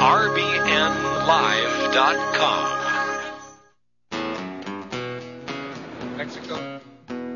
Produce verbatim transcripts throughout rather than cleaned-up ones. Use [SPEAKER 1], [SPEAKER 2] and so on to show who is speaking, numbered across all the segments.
[SPEAKER 1] R B N live dot com.
[SPEAKER 2] Mexico.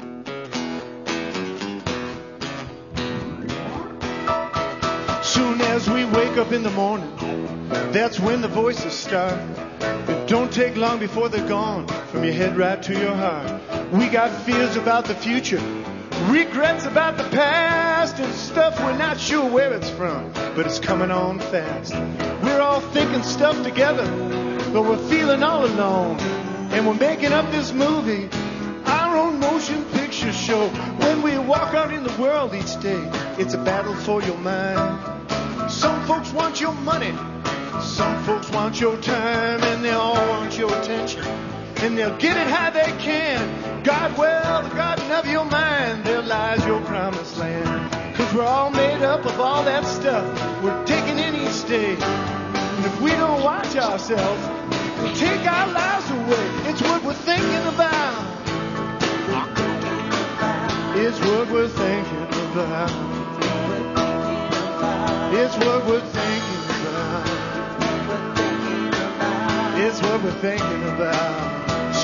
[SPEAKER 3] Soon as we wake up in the morning, that's when the voices start. It don't take long before they're gone, from your head right to your heart. We got fears about the future, regrets about the past, and stuff we're not sure where it's from, but it's coming on fast. We're all thinking stuff together, but we're feeling all alone. And we're making up this movie, our own motion picture show. When we walk out in the world each day, it's a battle for your mind. Some folks want your money, some folks want your time, and they all want your attention, and they'll get it how they can. God, well, the garden of your mind, there lies your promised land. Cause we're all made up of all that stuff we're taking in each day. And if we don't watch ourselves, we'll take our lives away. It's what we're thinking about. It's what we're thinking about. It's what we're thinking about. It's what we're thinking about.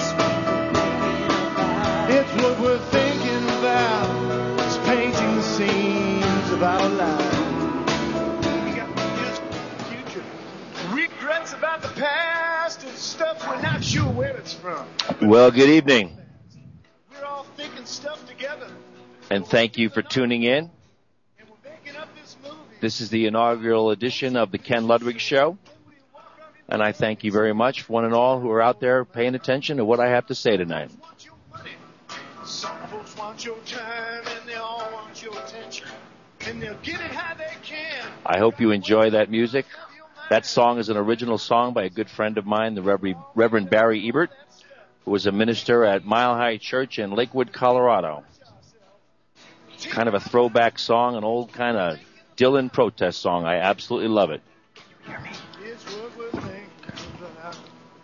[SPEAKER 3] It's what we're thinking about. It's painting the scenes of our lives. We got fears about the future, regrets about the past, and stuff we're not sure where it's from.
[SPEAKER 4] Well, good evening.
[SPEAKER 3] We're all thinking stuff together.
[SPEAKER 4] And thank you for tuning in.
[SPEAKER 3] And we're making up this movie.
[SPEAKER 4] This is the inaugural edition of the Ken Ludwig Show. And I thank you very much, one and all, who are out there paying attention to what I have to say tonight.
[SPEAKER 3] Some folks want your time, and they all want your attention, and they'll get it how they can.
[SPEAKER 4] I hope you enjoy that music. That song is an original song by a good friend of mine, the Reverend Barry Ebert, who was a minister at Mile High Church in Lakewood, Colorado. It's kind of a throwback song, an old kind of Dylan protest song. I absolutely love it.
[SPEAKER 3] It's what we're thinking about.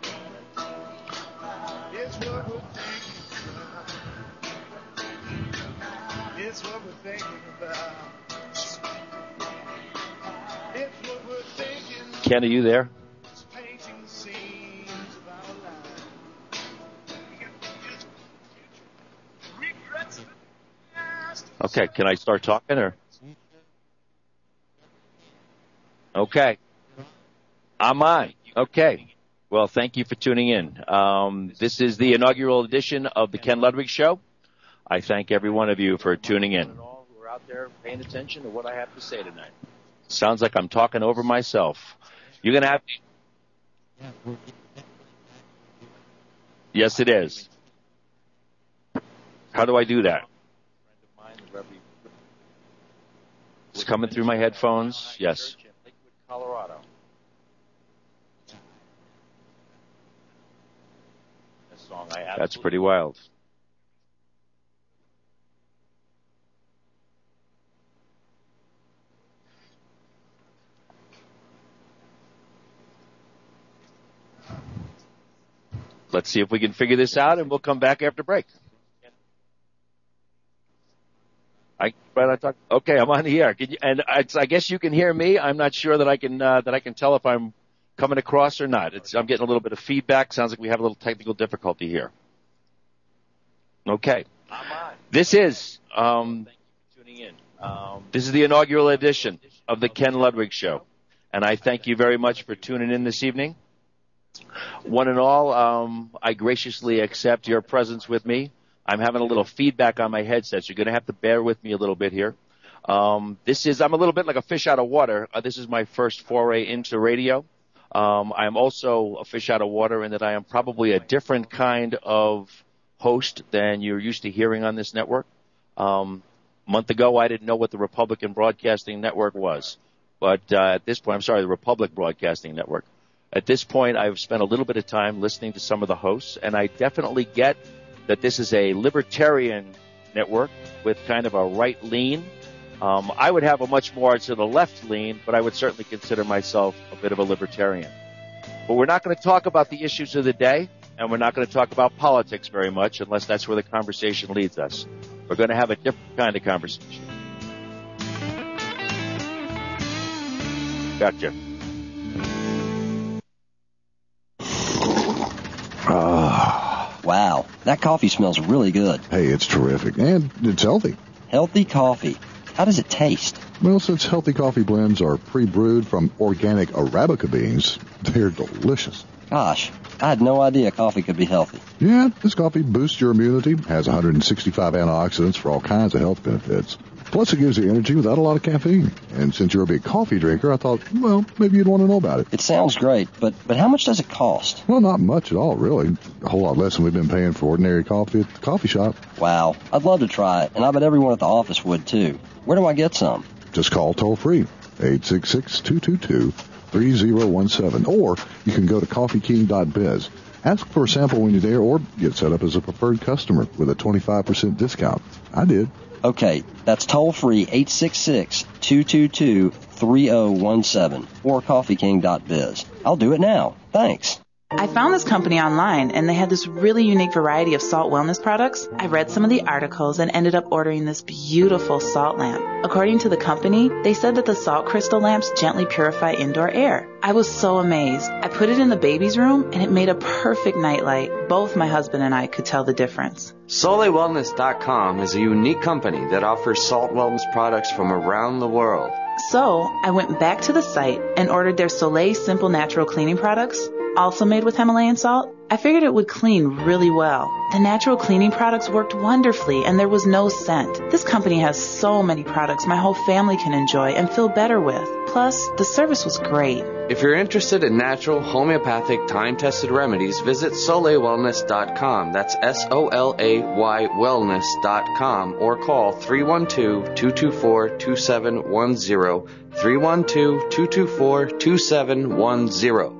[SPEAKER 3] It's what we're thinking about. It's what we're thinking about. It's what we're thinking about.
[SPEAKER 4] Ken, are you there?
[SPEAKER 3] It's painting the scenes of our lives. We got fears about the future, regrets of the past.
[SPEAKER 4] Okay, can I start talking or? Okay. Am I? Okay. Well, thank you for tuning in. Um, this is the inaugural edition of the Ken Ludwig Show. I thank every one of you for tuning in. All who are out there paying attention to what I have to say tonight. Sounds like I'm talking over myself. You're going to have to... Yes, it is. How do I do that? It's coming through my headphones. Yes. Colorado. That's pretty wild. Let's see if we can figure this out, and we'll come back after break. I, but I talk, okay, I'm on the air. Can you, and I, I guess you can hear me. I'm not sure that I can uh, that I can tell if I'm coming across or not. It's, I'm getting a little bit of feedback. Sounds like we have a little technical difficulty here. Okay. This is um, um, this is the inaugural edition of the Ken Ludwig Show, and I thank you very much for tuning in this evening. One and all, um, I graciously accept your presence with me. I'm having a little feedback on my headset, so you're going to have to bear with me a little bit here. Um, this is, I'm a little bit like a fish out of water. Uh, this is my first foray into radio. Um, I'm also a fish out of water in that I am probably a different kind of host than you're used to hearing on this network. Um, a month ago, I didn't know what the Republican Broadcasting Network was. But uh, at this point, I'm sorry, the Republic Broadcasting Network. At this point, I've spent a little bit of time listening to some of the hosts, and I definitely get that this is a libertarian network with kind of a right lean. Um, I would have a much more to the left lean, but I would certainly consider myself a bit of a libertarian. But we're not going to talk about the issues of the day, and we're not going to talk about politics very much unless that's where the conversation leads us. We're going to have a different kind of conversation. Gotcha.
[SPEAKER 2] That coffee smells really good.
[SPEAKER 5] Hey, it's terrific. And it's healthy.
[SPEAKER 2] Healthy coffee. How does it taste?
[SPEAKER 5] Well, since healthy coffee blends are pre-brewed from organic Arabica beans, they're delicious.
[SPEAKER 2] Gosh, I had no idea coffee could be healthy.
[SPEAKER 5] Yeah, this coffee boosts your immunity, has one hundred sixty-five antioxidants for all kinds of health benefits. Plus, it gives you energy without a lot of caffeine. And since you're a big coffee drinker, I thought, well, maybe you'd want to know about it.
[SPEAKER 2] It sounds great, but, but how much does it cost?
[SPEAKER 5] Well, not much at all, really. A whole lot less than we've been paying for ordinary coffee at the coffee shop.
[SPEAKER 2] Wow, I'd love to try it, and I bet everyone at the office would, too. Where do I get some?
[SPEAKER 5] Just call toll-free, eight six six, two two two, three zero one seven, or you can go to coffee king dot biz. Ask for a sample when you're there, or get set up as a preferred customer with a twenty-five percent discount. I did.
[SPEAKER 2] Okay, that's toll-free, eight six six, two two two, three zero one seven, or coffee king dot biz. I'll do it now. Thanks.
[SPEAKER 6] I found this company online, and they had this really unique variety of salt wellness products. I read some of the articles and ended up ordering this beautiful salt lamp. According to the company, they said that the salt crystal lamps gently purify indoor air. I was so amazed. I put it in the baby's room, and it made a perfect nightlight. Both my husband and I could tell the difference.
[SPEAKER 7] Sole Wellness dot com is a unique company that offers salt wellness products from around the world.
[SPEAKER 6] So I went back to the site and ordered their Soleil Simple Natural Cleaning products, also made with Himalayan salt. I figured it would clean really well. The natural cleaning products worked wonderfully, and there was no scent. This company has so many products my whole family can enjoy and feel better with. Plus, the service was great.
[SPEAKER 7] If you're interested in natural, homeopathic, time-tested remedies, visit Sole Wellness dot com. That's S O L A Y Wellness dot com, or call three one two, two two four, two seven one zero, three one two, two two four, two seven one zero.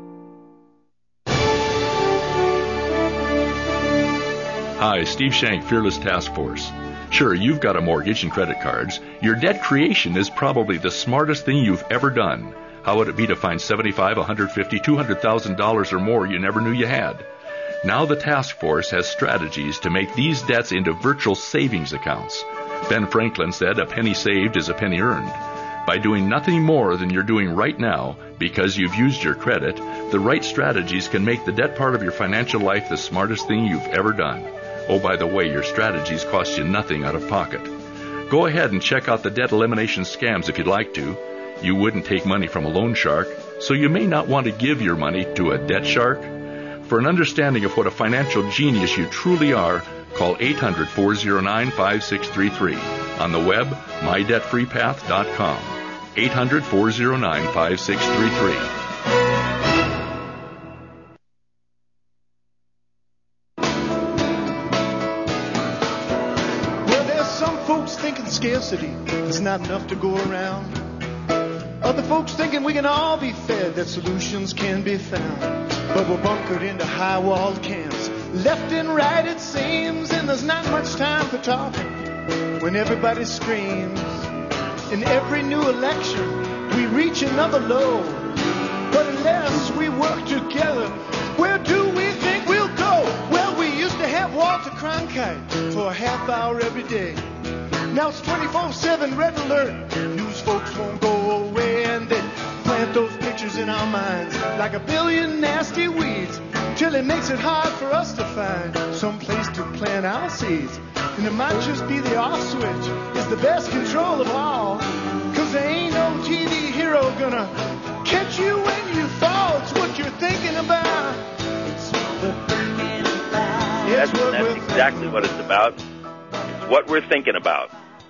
[SPEAKER 8] Hi, Steve Shank, Fearless Task Force. Sure, you've got a mortgage and credit cards. Your debt creation is probably the smartest thing you've ever done. How would it be to find seventy-five, one hundred fifty, two hundred thousand dollars or more you never knew you had? Now the task force has strategies to make these debts into virtual savings accounts. Ben Franklin said, "A penny saved is a penny earned." By doing nothing more than you're doing right now, because you've used your credit, the right strategies can make the debt part of your financial life the smartest thing you've ever done. Oh, by the way, your strategies cost you nothing out of pocket. Go ahead and check out the debt elimination scams if you'd like to. You wouldn't take money from a loan shark, so you may not want to give your money to a debt shark. For an understanding of what a financial genius you truly are, call eight hundred, four oh nine, five six three three. On the web, my debt free path dot com. eight hundred, four oh nine, five six three three.
[SPEAKER 3] Scarcity, there's not enough to go around. Other folks thinking we can all be fed, that solutions can be found. But we're bunkered into high-walled camps, left and right it seems, and there's not much time for talking when everybody screams. In every new election, we reach another low. But unless we work together, where do we think we'll go? Well, we used to have Walter Cronkite for a half hour every day. Now it's twenty-four seven red alert. News folks won't go away, and they plant those pictures in our minds like a billion nasty weeds, till it makes it hard for us to find some place to plant our seeds. And it might just be the off switch is the best control of all, cause there ain't no T V hero gonna catch you when you fall. It's what you're thinking about. It's what we're thinking about.
[SPEAKER 4] That's, that's exactly what it's about. It's what we're thinking about.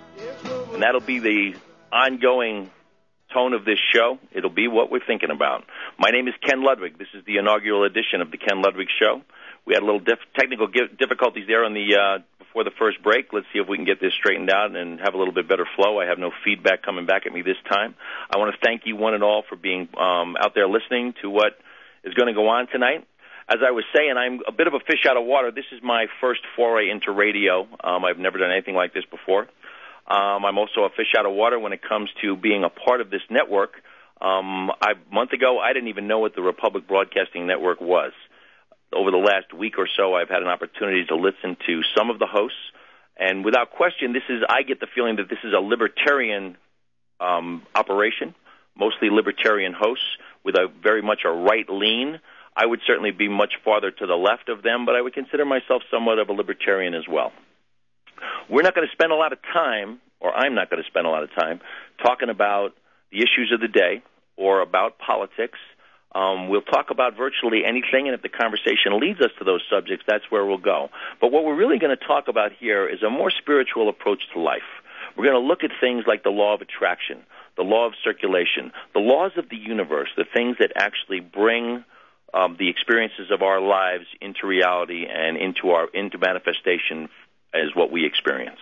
[SPEAKER 4] And that'll be the ongoing tone of this show. It'll be what we're thinking about. My name is Ken Ludwig. This is the inaugural edition of the Ken Ludwig Show. We had a little diff- technical difficulties there on the uh, before the first break. Let's see if we can get this straightened out and have a little bit better flow. I have no feedback coming back at me this time. I want to thank you one and all for being um, out there listening to what is going to go on tonight. As I was saying, I'm a bit of a fish out of water. This is my first foray into radio. Um, I've never done anything like this before. Um, I'm also a fish out of water when it comes to being a part of this network. Um, I, a month ago, I didn't even know what the Republic Broadcasting Network was. Over the last week or so, I've had an opportunity to listen to some of the hosts, and without question, this is, I get the feeling that this is a libertarian um, operation, mostly libertarian hosts with a very much a right lean.
[SPEAKER 9] I would certainly be much farther to the left of them, but I would consider myself somewhat of a libertarian as well. We're not going to spend a lot of time, or I'm not going to spend a lot of time, talking about the issues of the day or about politics. Um, we'll talk about virtually anything, and if the conversation leads us to those subjects, that's where we'll go. But what we're really going to talk about here is a more spiritual approach to life. We're going to look at things like the law of attraction, the law of circulation, the laws of the universe, the things that actually bring um, the experiences of our lives into reality and into our into manifestation as what we experience.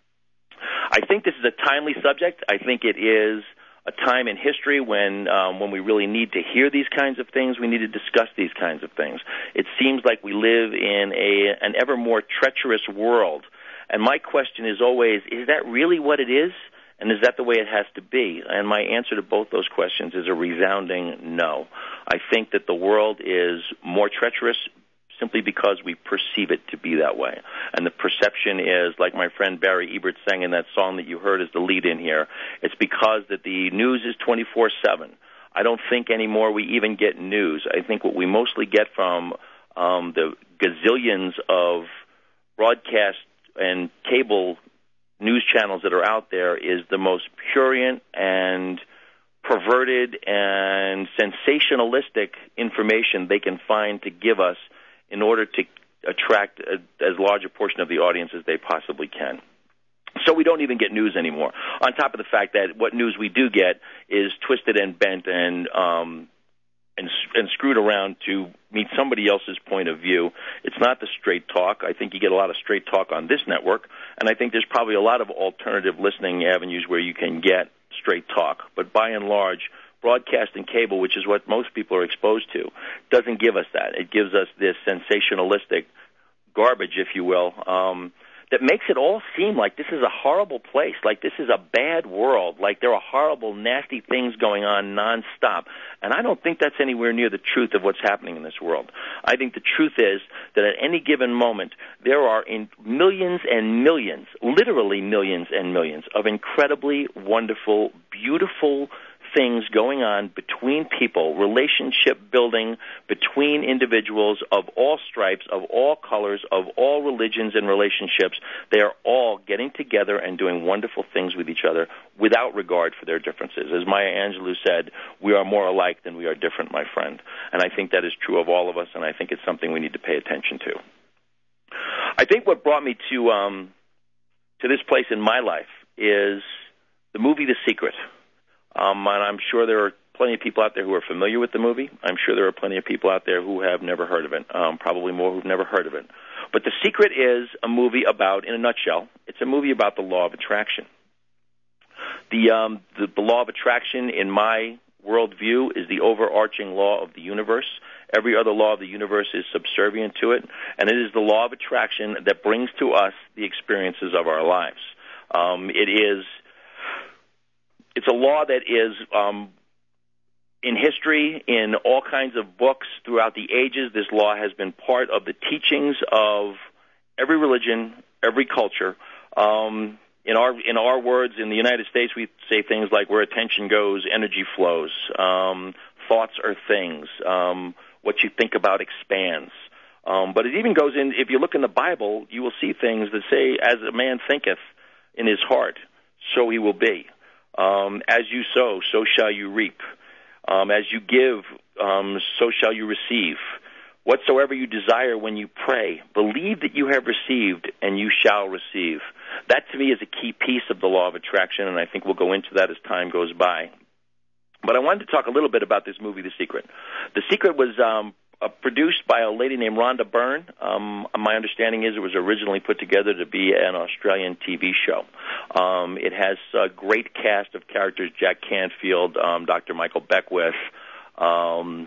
[SPEAKER 9] I think this is a timely subject. I think it is a time in history when um, when we really need to hear these kinds of things. We need to discuss these kinds of things. It seems like we live in a an ever more treacherous world. And my question is always, is that really what it is? And is that the way it has to be? And my answer to both those questions is a resounding no. I think that the world is more treacherous simply because we perceive it to be that way. And the perception is, like my friend Barry Ebert sang in that song that you heard as the lead in here, it's because that the news is twenty-four seven. I don't think anymore we even get news. I think what we mostly get from um, the gazillions of broadcast and cable news channels that are out there is the most prurient and perverted and sensationalistic information they can find to give us in order to attract a, as large a portion of the audience as they possibly can. So we don't even get news anymore. On top of the fact that what news we do get is twisted and bent and um, and, and screwed around to meet somebody else's point of view. It's not the straight talk. I think you get a lot of straight talk on this network, and I think there's probably a lot of alternative listening avenues where you can get straight talk. But by and large, broadcast and cable, which is what most people are exposed to, doesn't give us that. It gives us this sensationalistic garbage, if you will, um, that makes it all seem like this is a horrible place, like this is a bad world, like there are horrible, nasty things going on nonstop. And I don't think that's anywhere near the truth of what's happening in this world. I think the truth is that at any given moment, there are in millions and millions, literally millions and millions, of incredibly wonderful, beautiful things going on between people, relationship building between individuals of all stripes, of all colors, of all religions and relationships. They are all getting together and doing wonderful things with each other without regard for their differences. As Maya Angelou said, we are more alike than we are different, my friend. And I think that is true of all of us, and I think it's something we need to pay attention to. I think what brought me to um, to this place in my life is the movie The Secret. Um, and I'm sure there are plenty of people out there who are familiar with the movie. I'm sure there are plenty of people out there who have never heard of it, um, probably more who've never heard of it. But The Secret is a movie about, in a nutshell, it's a movie about the law of attraction. The, um, the, the law of attraction, in my worldview, is the overarching law of the universe. Every other law of the universe is subservient to it, and it is the law of attraction that brings to us the experiences of our lives. Um, it is... It's a law that is um, in history, in all kinds of books throughout the ages. This law has been part of the teachings of every religion, every culture. Um, in our in our words, in the United States, we say things like where attention goes, energy flows. Um, thoughts are things. Um, what you think about expands. Um, but it even goes in, if you look in the Bible, you will see things that say, as a man thinketh in his heart, so he will be. Um, as you sow, so shall you reap. Um, as you give, um, so shall you receive. Whatsoever you desire when you pray, believe that you have received, and you shall receive. That, to me, is a key piece of the law of attraction, and I think we'll go into that as time goes by. But I wanted to talk a little bit about this movie, The Secret. The Secret was um, uh, produced by a lady named Rhonda Byrne. Um, my understanding is it was originally put together to be an Australian T V show. Um, it has a great cast of characters: Jack Canfield, um, Doctor Michael Beckwith, um,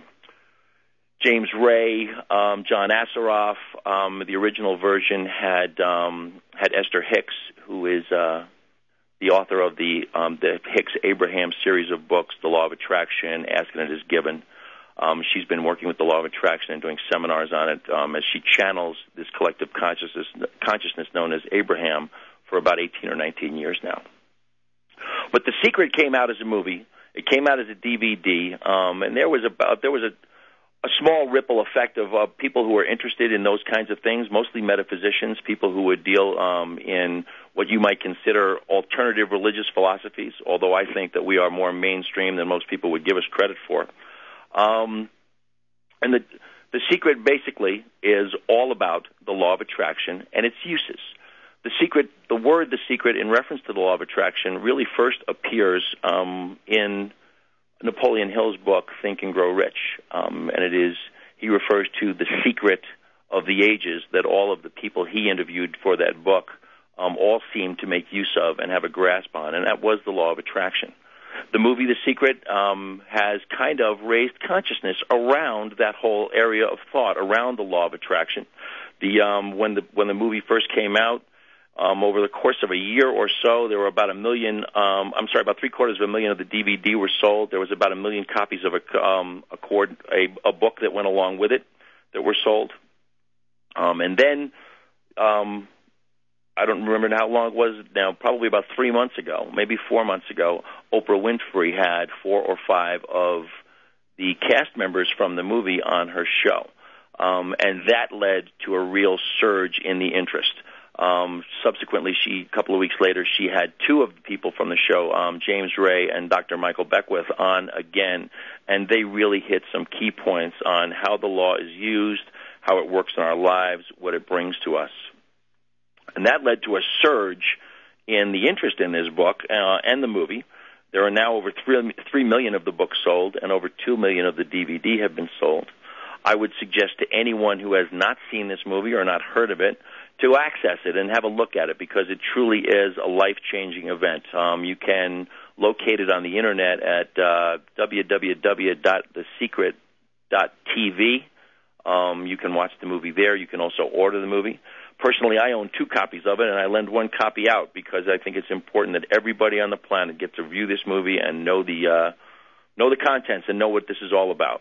[SPEAKER 9] James Ray, um, John Asseroff. Um, the original version had um, had Esther Hicks, who is uh, the author of the um, the Hicks-Abraham series of books, The Law of Attraction, Ask and It Is Given. Um, she's been working with the law of attraction and doing seminars on it um, as she channels this collective consciousness, consciousness known as Abraham for about eighteen or nineteen years now. But The Secret came out as a movie. It came out as a D V D, um, and there was about there was a a small ripple effect of uh, people who are interested in those kinds of things, mostly metaphysicians, people who would deal um, in what you might consider alternative religious philosophies, although I think that we are more mainstream than most people would give us credit for. Um, and the, the secret basically is all about the law of attraction and its uses. The secret, the word "the secret" in reference to the law of attraction really first appears um, in Napoleon Hill's book, Think and Grow Rich. Um, and it is, he refers to the secret of the ages that all of the people he interviewed for that book um, all seem to make use of and have a grasp on, and that was the law of attraction. The movie The Secret um, has kind of raised consciousness around that whole area of thought, around the law of attraction. The um, when the when the movie first came out, Um, over the course of a year or so, there were about a million, um, I'm sorry, about three quarters of a million of the D V D were sold. There was about a million copies of a, um, a, cord, a, a book that went along with it that were sold. Um, and then, um, I don't remember how long it was now, probably about three months ago, maybe four months ago, Oprah Winfrey had four or five of the cast members from the movie on her show. Um, and that led to a real surge in the interest. Um, subsequently, she, a couple of weeks later, she had two of the people from the show, um, James Ray and Doctor Michael Beckwith, on again, and they really hit some key points on how the law is used, how it works in our lives, what it brings to us. And that led to a surge in the interest in this book uh, and the movie. There are now over three, three million of the books sold, and over two million of the D V D have been sold. I would suggest to anyone who has not seen this movie or not heard of it to access it and have a look at it, because it truly is a life-changing event. Um, you can locate it on the Internet at uh, w w w dot the secret dot t v. Um, you can watch the movie there. You can also order the movie. Personally, I own two copies of it, and I lend one copy out because I think it's important that everybody on the planet get to view this movie and know the uh, know the contents and know what this is all about.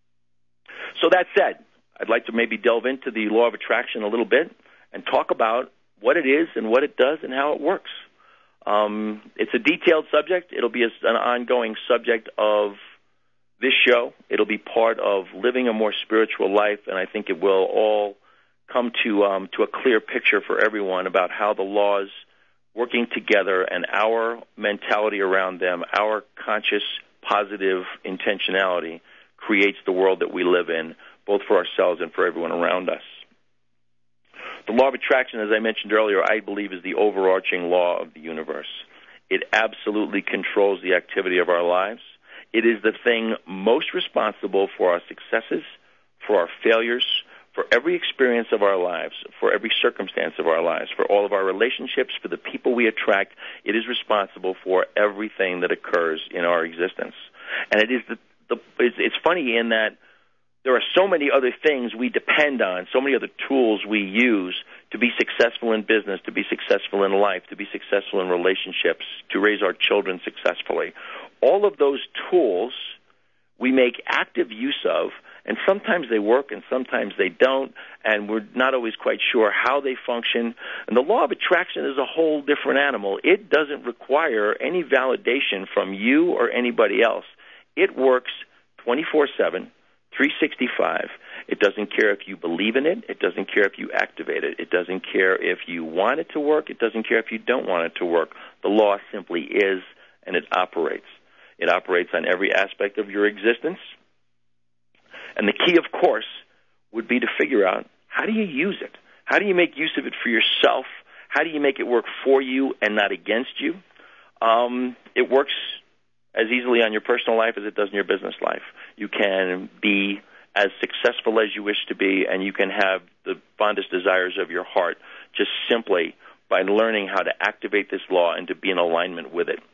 [SPEAKER 9] So that said, I'd like to maybe delve into the law of attraction a little bit and talk about what it is and what it does and how it works. Um, it's a detailed subject. It'll be a, an ongoing subject of this show. It'll be part of living a more spiritual life, and I think it will all come to um, to a clear picture for everyone about how the laws working together and our mentality around them, our conscious, positive intentionality creates the world that we live in, both for ourselves and for everyone around us. The law of attraction, as I mentioned earlier, I believe is the overarching law of the universe. It absolutely controls the activity of our lives. It is the thing most responsible for our successes, for our failures, for every experience of our lives, for every circumstance of our lives, for all of our relationships, for the people we attract. It is responsible for everything that occurs in our existence. And it is the, the it's, it's funny in that there are so many other things we depend on, so many other tools we use to be successful in business, to be successful in life, to be successful in relationships, to raise our children successfully. All of those tools we make active use of, and sometimes they work and sometimes they don't, and we're not always quite sure how they function. And the law of attraction is a whole different animal. It doesn't require any validation from you or anybody else. It works twenty-four seven. three sixty-five. It doesn't care if you believe in it. It doesn't care if you activate it. It doesn't care if you want it to work. It doesn't care if you don't want it to work. The law simply is, and it operates. It operates on every aspect of your existence. And the key, of course, would be to figure out, how do you use it? How do you make use of it for yourself? How do you make it work for you and not against you? Um, it works as easily on your personal life as it does in your business life. You can be as successful as you wish to be, and you can have the fondest desires of your heart just simply by learning how to activate this law and to be in alignment with it.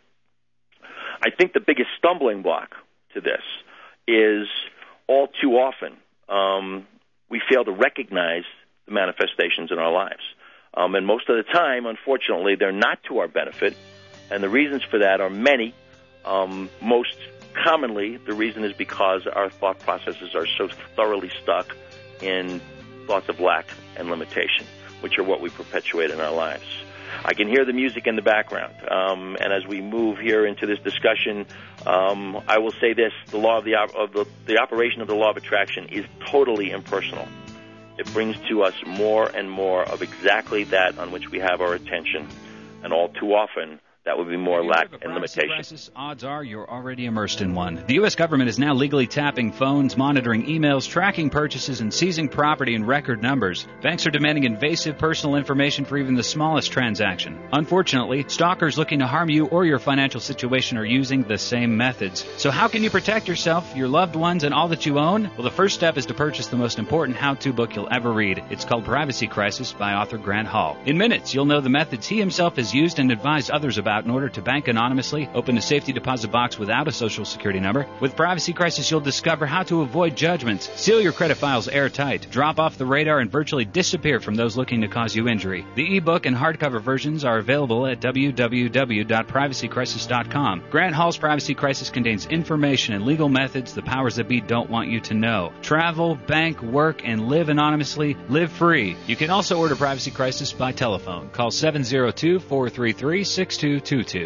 [SPEAKER 9] I think the biggest stumbling block to this is all too often um, we fail to recognize the manifestations in our lives. Um, and most of the time, unfortunately, they're not to our benefit, and the reasons for that are many. Um, most commonly, the reason is because our thought processes are so thoroughly stuck in thoughts of lack and limitation, which are what we perpetuate in our lives. I can hear the music in the background. Um, and as we move here into this discussion, um, I will say this: the law of the, op- of the the operation of the law of attraction is totally impersonal. It brings to us more and more of exactly that on which we have our attention, and all too often, that would be more lack and limitation.
[SPEAKER 10] Crisis, odds are you're already immersed in one. The U S government is now legally tapping phones, monitoring emails, tracking purchases, and seizing property in record numbers. Banks are demanding invasive personal information for even the smallest transaction. Unfortunately, stalkers looking to harm you or your financial situation are using the same methods. So how can you protect yourself, your loved ones, and all that you own? Well, the first step is to purchase the most important how-to book you'll ever read. It's called Privacy Crisis by author Grant Hall. In minutes, you'll know the methods he himself has used and advised others about in order to bank anonymously, open a safety deposit box without a social security number. With Privacy Crisis, you'll discover how to avoid judgments, seal your credit files airtight, drop off the radar, and virtually disappear from those looking to cause you injury. The ebook and hardcover versions are available at w w w dot privacy crisis dot com. Grant Hall's Privacy Crisis contains information and legal methods the powers that be don't want you to know. Travel, bank, work, and live anonymously. Live free. You can also order Privacy Crisis by telephone. Call seven zero two, four three three, six two two two.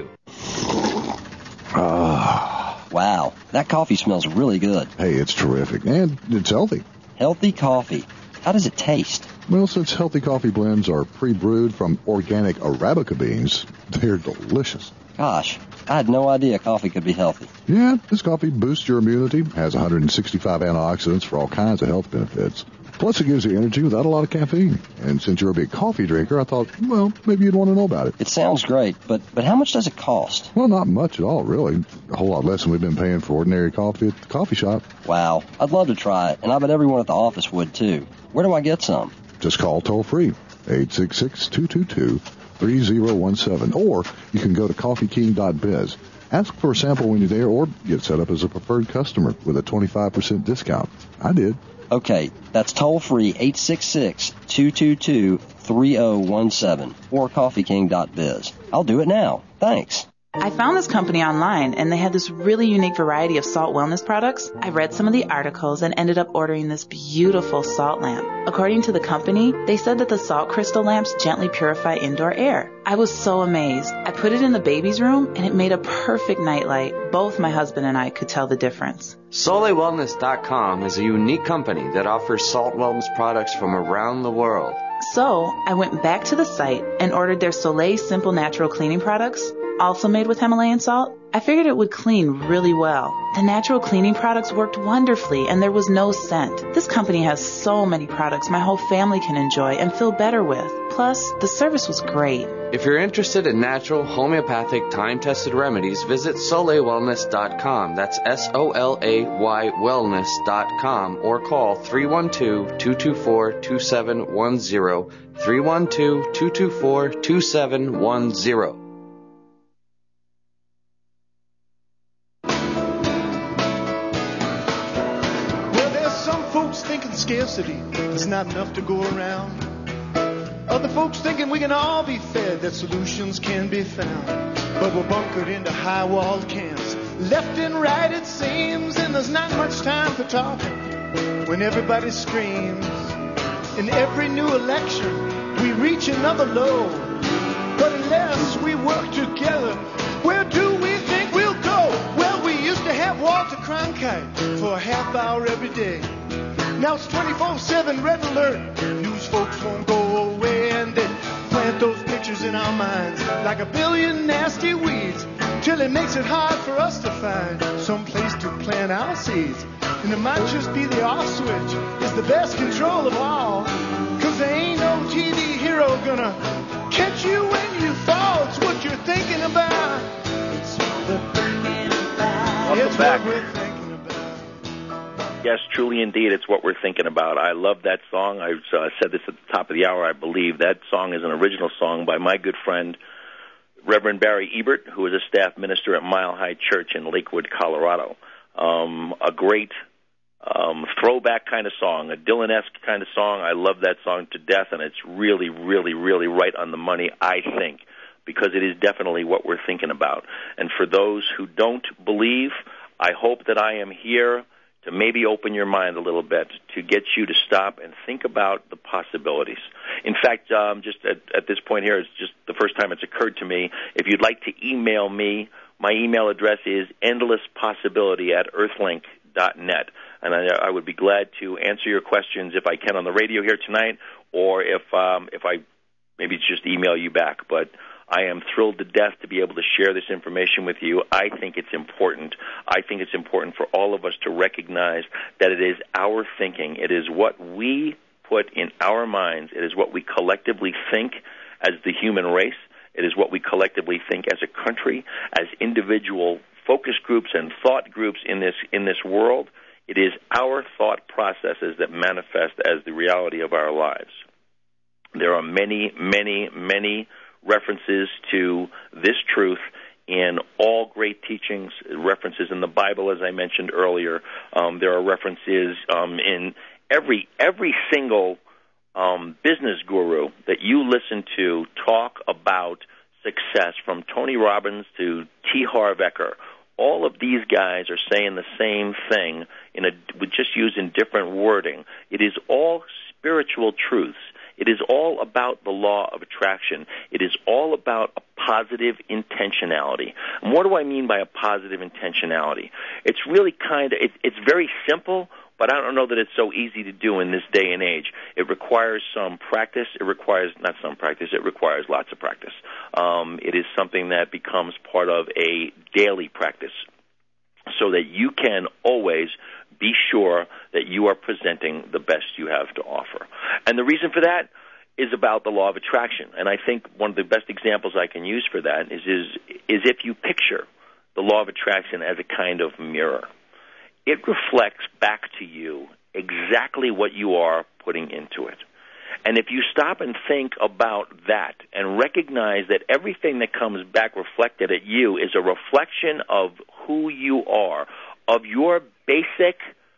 [SPEAKER 2] Ah, wow, that coffee smells really good.
[SPEAKER 5] Hey, it's terrific, and it's healthy.
[SPEAKER 2] Healthy coffee. How does it taste?
[SPEAKER 5] Well, since healthy coffee blends are pre-brewed from organic Arabica beans, they're delicious.
[SPEAKER 2] Gosh, I had no idea coffee could be healthy.
[SPEAKER 5] Yeah, this coffee boosts your immunity, has one hundred sixty-five antioxidants for all kinds of health benefits. Plus, it gives you energy without a lot of caffeine. And since you're a big coffee drinker, I thought, well, maybe you'd want to know about it.
[SPEAKER 2] It sounds great, but, but how much does it cost?
[SPEAKER 5] Well, not much at all, really. A whole lot less than we've been paying for ordinary coffee at the coffee shop.
[SPEAKER 2] Wow, I'd love to try it, and I bet everyone at the office would, too. Where do I get some?
[SPEAKER 5] Just call toll-free, eight six six, two two two, three zero one seven, or you can go to coffee king dot biz. Ask for a sample when you're there, or get set up as a preferred customer with a twenty-five percent discount. I did.
[SPEAKER 2] Okay, that's toll-free, eight six six, two two two, three zero one seven, or coffee king dot biz. I'll do it now. Thanks.
[SPEAKER 6] I found this company online, and they had this really unique variety of salt wellness products. I read some of the articles and ended up ordering this beautiful salt lamp. According to the company, they said that the salt crystal lamps gently purify indoor air. I was so amazed. I put it in the baby's room, and it made a perfect nightlight. Both my husband and I could tell the difference.
[SPEAKER 7] Soleil Wellness dot com is a unique company that offers salt wellness products from around the world.
[SPEAKER 6] So, I went back to the site and ordered their Soleil Simple Natural Cleaning products, also made with Himalayan salt. I figured it would clean really well. The natural cleaning products worked wonderfully, and there was no scent. This company has so many products my whole family can enjoy and feel better with. Plus, the service was great.
[SPEAKER 7] If you're interested in natural, homeopathic, time-tested remedies, visit Soleil Wellness dot com. That's S O L A Y wellness dot com, or call three one two, two two four, two seven one zero, three one two, two two four, two seven one zero.
[SPEAKER 3] Thinking scarcity, there's not enough to go around. Other folks thinking we can all be fed, that solutions can be found. But we're bunkered into high-walled camps, left and right it seems, and there's not much time for talking when everybody screams. In every new election, we reach another low. But unless we work together, where do we think we'll go? Well, we used to have Walter Cronkite for a half hour every day. Now it's twenty-four seven red alert. News folks won't go away, and they plant those pictures in our minds like a billion nasty weeds, till it makes it hard for us to find some place to plant our seeds. And it might just be the off switch is the best control of all, 'cause there ain't no T V hero gonna catch you when you fall. It's what you're thinking about. It's what we're thinking about.
[SPEAKER 9] Welcome
[SPEAKER 3] it's
[SPEAKER 9] back.
[SPEAKER 3] What we're thinking about.
[SPEAKER 9] Yes, truly indeed, it's what we're thinking about. I love that song. I uh, said this at the top of the hour, I believe. That song is an original song by my good friend, Reverend Barry Ebert, who is a staff minister at Mile High Church in Lakewood, Colorado. Um, a great um, throwback kind of song, a Dylan-esque kind of song. I love that song to death, and it's really, really, really right on the money, I think, because it is definitely what we're thinking about. And for those who don't believe, I hope that I am here to maybe open your mind a little bit, to get you to stop and think about the possibilities. In fact, um, just at, at this point here, it's just the first time it's occurred to me, if you'd like to email me, my email address is endlesspossibility at earthlink dot net, and I, I would be glad to answer your questions if I can on the radio here tonight, or if um, if I maybe just email you back. But I am thrilled to death to be able to share this information with you. I think it's important. I think it's important for all of us to recognize that it is our thinking. It is what we put in our minds. It is what we collectively think as the human race. It is what we collectively think as a country, as individual focus groups and thought groups in this in this world. It is our thought processes that manifest as the reality of our lives. There are many, many, many references to this truth in all great teachings, references in the Bible, as I mentioned earlier. Um, there are references um, in every every single um, business guru that you listen to talk about success, from Tony Robbins to T. Harv Eker. All of these guys are saying the same thing, in a, just using different wording. It is all spiritual truths. It is all about the law of attraction. It is all about a positive intentionality. And what do I mean by a positive intentionality? It's really kind of, it, it's very simple, but I don't know that it's so easy to do in this day and age. It requires some practice. It requires, not some practice, it requires lots of practice. Um, it is something that becomes part of a daily practice so that you can always be sure that you are presenting the best you have to offer. And the reason for that is about the law of attraction. And I think one of the best examples I can use for that is, is, is if you picture the law of attraction as a kind of mirror. It reflects back to you exactly what you are putting into it. And if you stop and think about that and recognize that everything that comes back reflected at you is a reflection of who you are, of your basic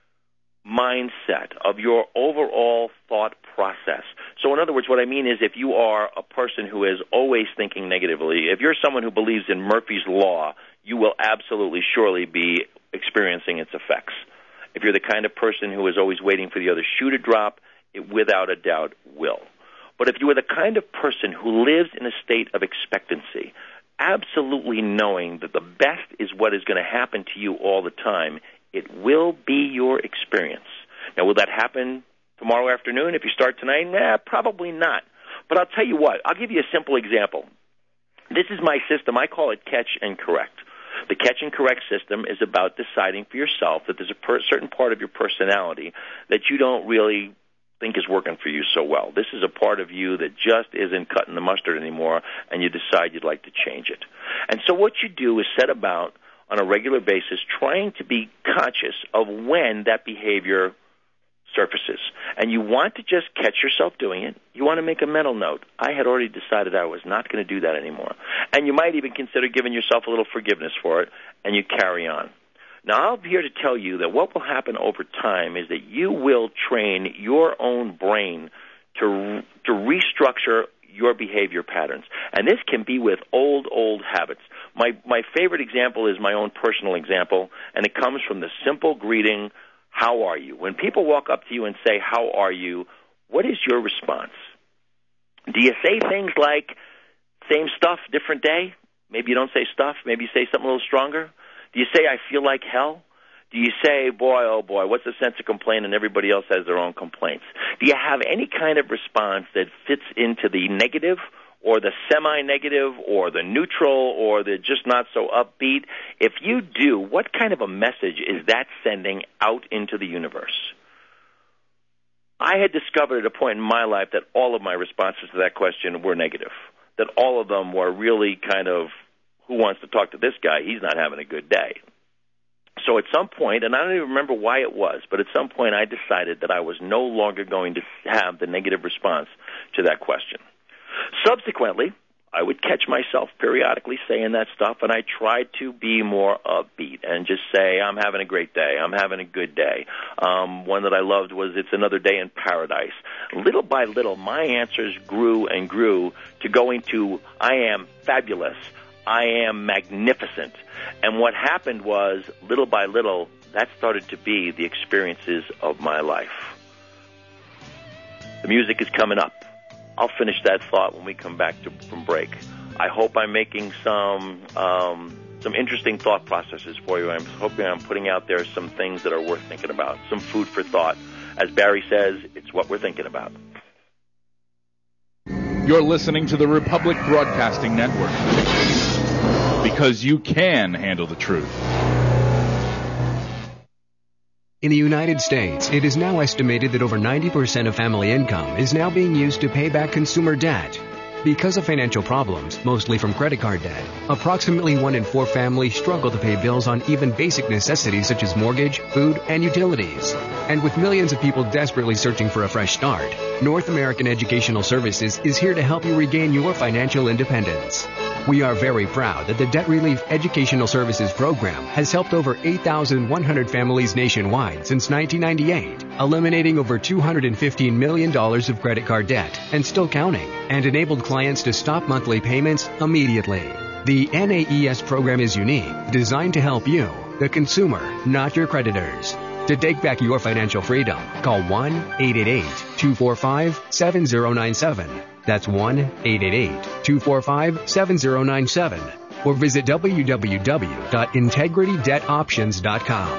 [SPEAKER 9] mindset, of your overall thought process. So in other words, what I mean is if you are a person who is always thinking negatively, if you're someone who believes in Murphy's Law, you will absolutely surely be experiencing its effects. If you're the kind of person who is always waiting for the other shoe to drop, it without a doubt will. But if you are the kind of person who lives in a state of expectancy, absolutely knowing that the best is what is going to happen to you all the time, it will be your experience. Now, will that happen tomorrow afternoon if you start tonight? Nah, probably not. But I'll tell you what, I'll give you a simple example. This is my system. I call it catch and correct. The catch and correct system is about deciding for yourself that there's a per- certain part of your personality that you don't really think is working for you so well. This is a part of you that just isn't cutting the mustard anymore, and you decide you'd like to change it. And so what you do is set about on a regular basis trying to be conscious of when that behavior surfaces. And you want to just catch yourself doing it. You want to make a mental note. I had already decided I was not going to do that anymore. And you might even consider giving yourself a little forgiveness for it, and you carry on. Now, I'm here to tell you that what will happen over time is that you will train your own brain to to restructure your behavior patterns. And this can be with old, old habits. My my favorite example is my own personal example, and it comes from the simple greeting, how are you? When people walk up to you and say, how are you, what is your response? Do you say things like, same stuff, different day? Maybe you don't say stuff. Maybe you say something a little stronger. Do you say, I feel like hell? Do you say, boy, oh boy, what's the sense of complaining? Everybody else has their own complaints. Do you have any kind of response that fits into the negative or the semi-negative or the neutral or the just not so upbeat? If you do, what kind of a message is that sending out into the universe? I had discovered at a point in my life that all of my responses to that question were negative, that all of them were really kind of, who wants to talk to this guy? He's not having a good day. So at some point, and I don't even remember why it was, but at some point I decided that I was no longer going to have the negative response to that question. Subsequently, I would catch myself periodically saying that stuff, and I tried to be more upbeat and just say, I'm having a great day, I'm having a good day. Um, one that I loved was, it's another day in paradise. Little by little, my answers grew and grew to going to, I am fabulous, I am magnificent. And what happened was, little by little, that started to be the experiences of my life. The music is coming up. I'll finish that thought when we come back to, from break. I hope I'm making some um, some interesting thought processes for you. I'm hoping I'm putting out there some things that are worth thinking about, some food for thought. As Barry says, it's what we're thinking about.
[SPEAKER 11] You're listening to the Republic Broadcasting Network, because you can handle the truth.
[SPEAKER 12] In the United States, it is now estimated that over ninety percent of family income is now being used to pay back consumer debt. Because of financial problems, mostly from credit card debt, approximately one in four families struggle to pay bills on even basic necessities such as mortgage, food, and utilities. And with millions of people desperately searching for a fresh start, North American Educational Services is here to help you regain your financial independence. We are very proud that the Debt Relief Educational Services Program has helped over eight thousand one hundred families nationwide since nineteen ninety-eight, eliminating over two hundred fifteen million dollars of credit card debt and still counting, and enabled clients to stop monthly payments immediately. The N A E S program is unique, designed to help you, the consumer, not your creditors. To take back your financial freedom, call one eight eight eight, two four five, seven zero nine seven. That's one eight eight eight, two four five, seven zero nine seven. Or visit w w w dot integrity debt options dot com.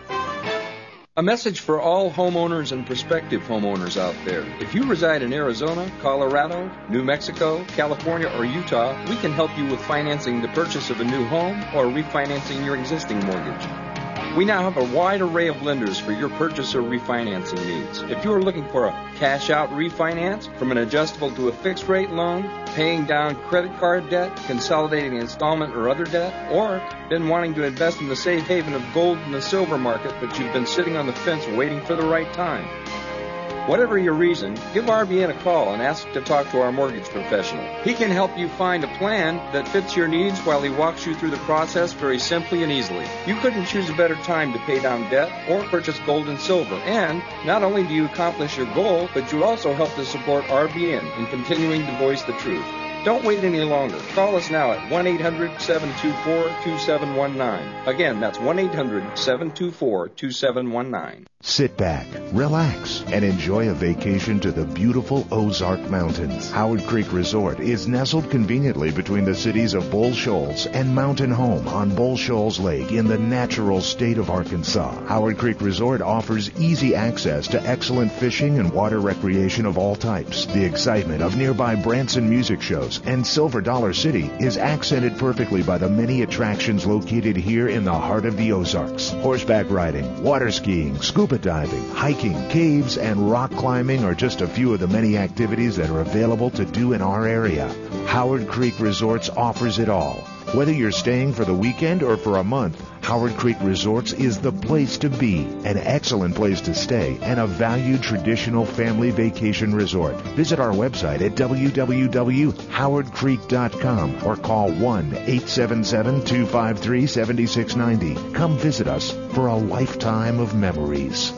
[SPEAKER 13] A message for all homeowners and prospective homeowners out there. If you reside in Arizona, Colorado, New Mexico, California, or Utah, we can help you with financing the purchase of a new home or refinancing your existing mortgage. We now have a wide array of lenders for your purchase or refinancing needs. If you are looking for a cash-out refinance, from an adjustable to a fixed-rate loan, paying down credit card debt, consolidating installment or other debt, or been wanting to invest in the safe haven of gold and the silver market, but you've been sitting on the fence waiting for the right time. Whatever your reason, give R B N a call and ask to talk to our mortgage professional. He can help you find a plan that fits your needs while he walks you through the process very simply and easily. You couldn't choose a better time to pay down debt or purchase gold and silver. And not only do you accomplish your goal, but you also help to support R B N in continuing to voice the truth. Don't wait any longer. Call us now at one eight hundred, seven two four, two seven one nine. Again, that's one eight hundred, seven two four, two seven one nine.
[SPEAKER 14] Sit back, relax, and enjoy a vacation to the beautiful Ozark Mountains. Howard Creek Resort is nestled conveniently between the cities of Bull Shoals and Mountain Home on Bull Shoals Lake in the natural state of Arkansas. Howard Creek Resort offers easy access to excellent fishing and water recreation of all types. The excitement of nearby Branson music shows and Silver Dollar City is accented perfectly by the many attractions located here in the heart of the Ozarks. Horseback riding, water skiing, scuba diving, hiking, caves, and rock climbing are just a few of the many activities that are available to do in our area. Howard Creek Resorts offers it all. Whether you're staying for the weekend or for a month, Howard Creek Resorts is the place to be, an excellent place to stay, and a valued traditional family vacation resort. Visit our website at w w w dot howard creek dot com or call one eight seven seven, two five three, seven six nine zero. Come visit us for a lifetime of memories.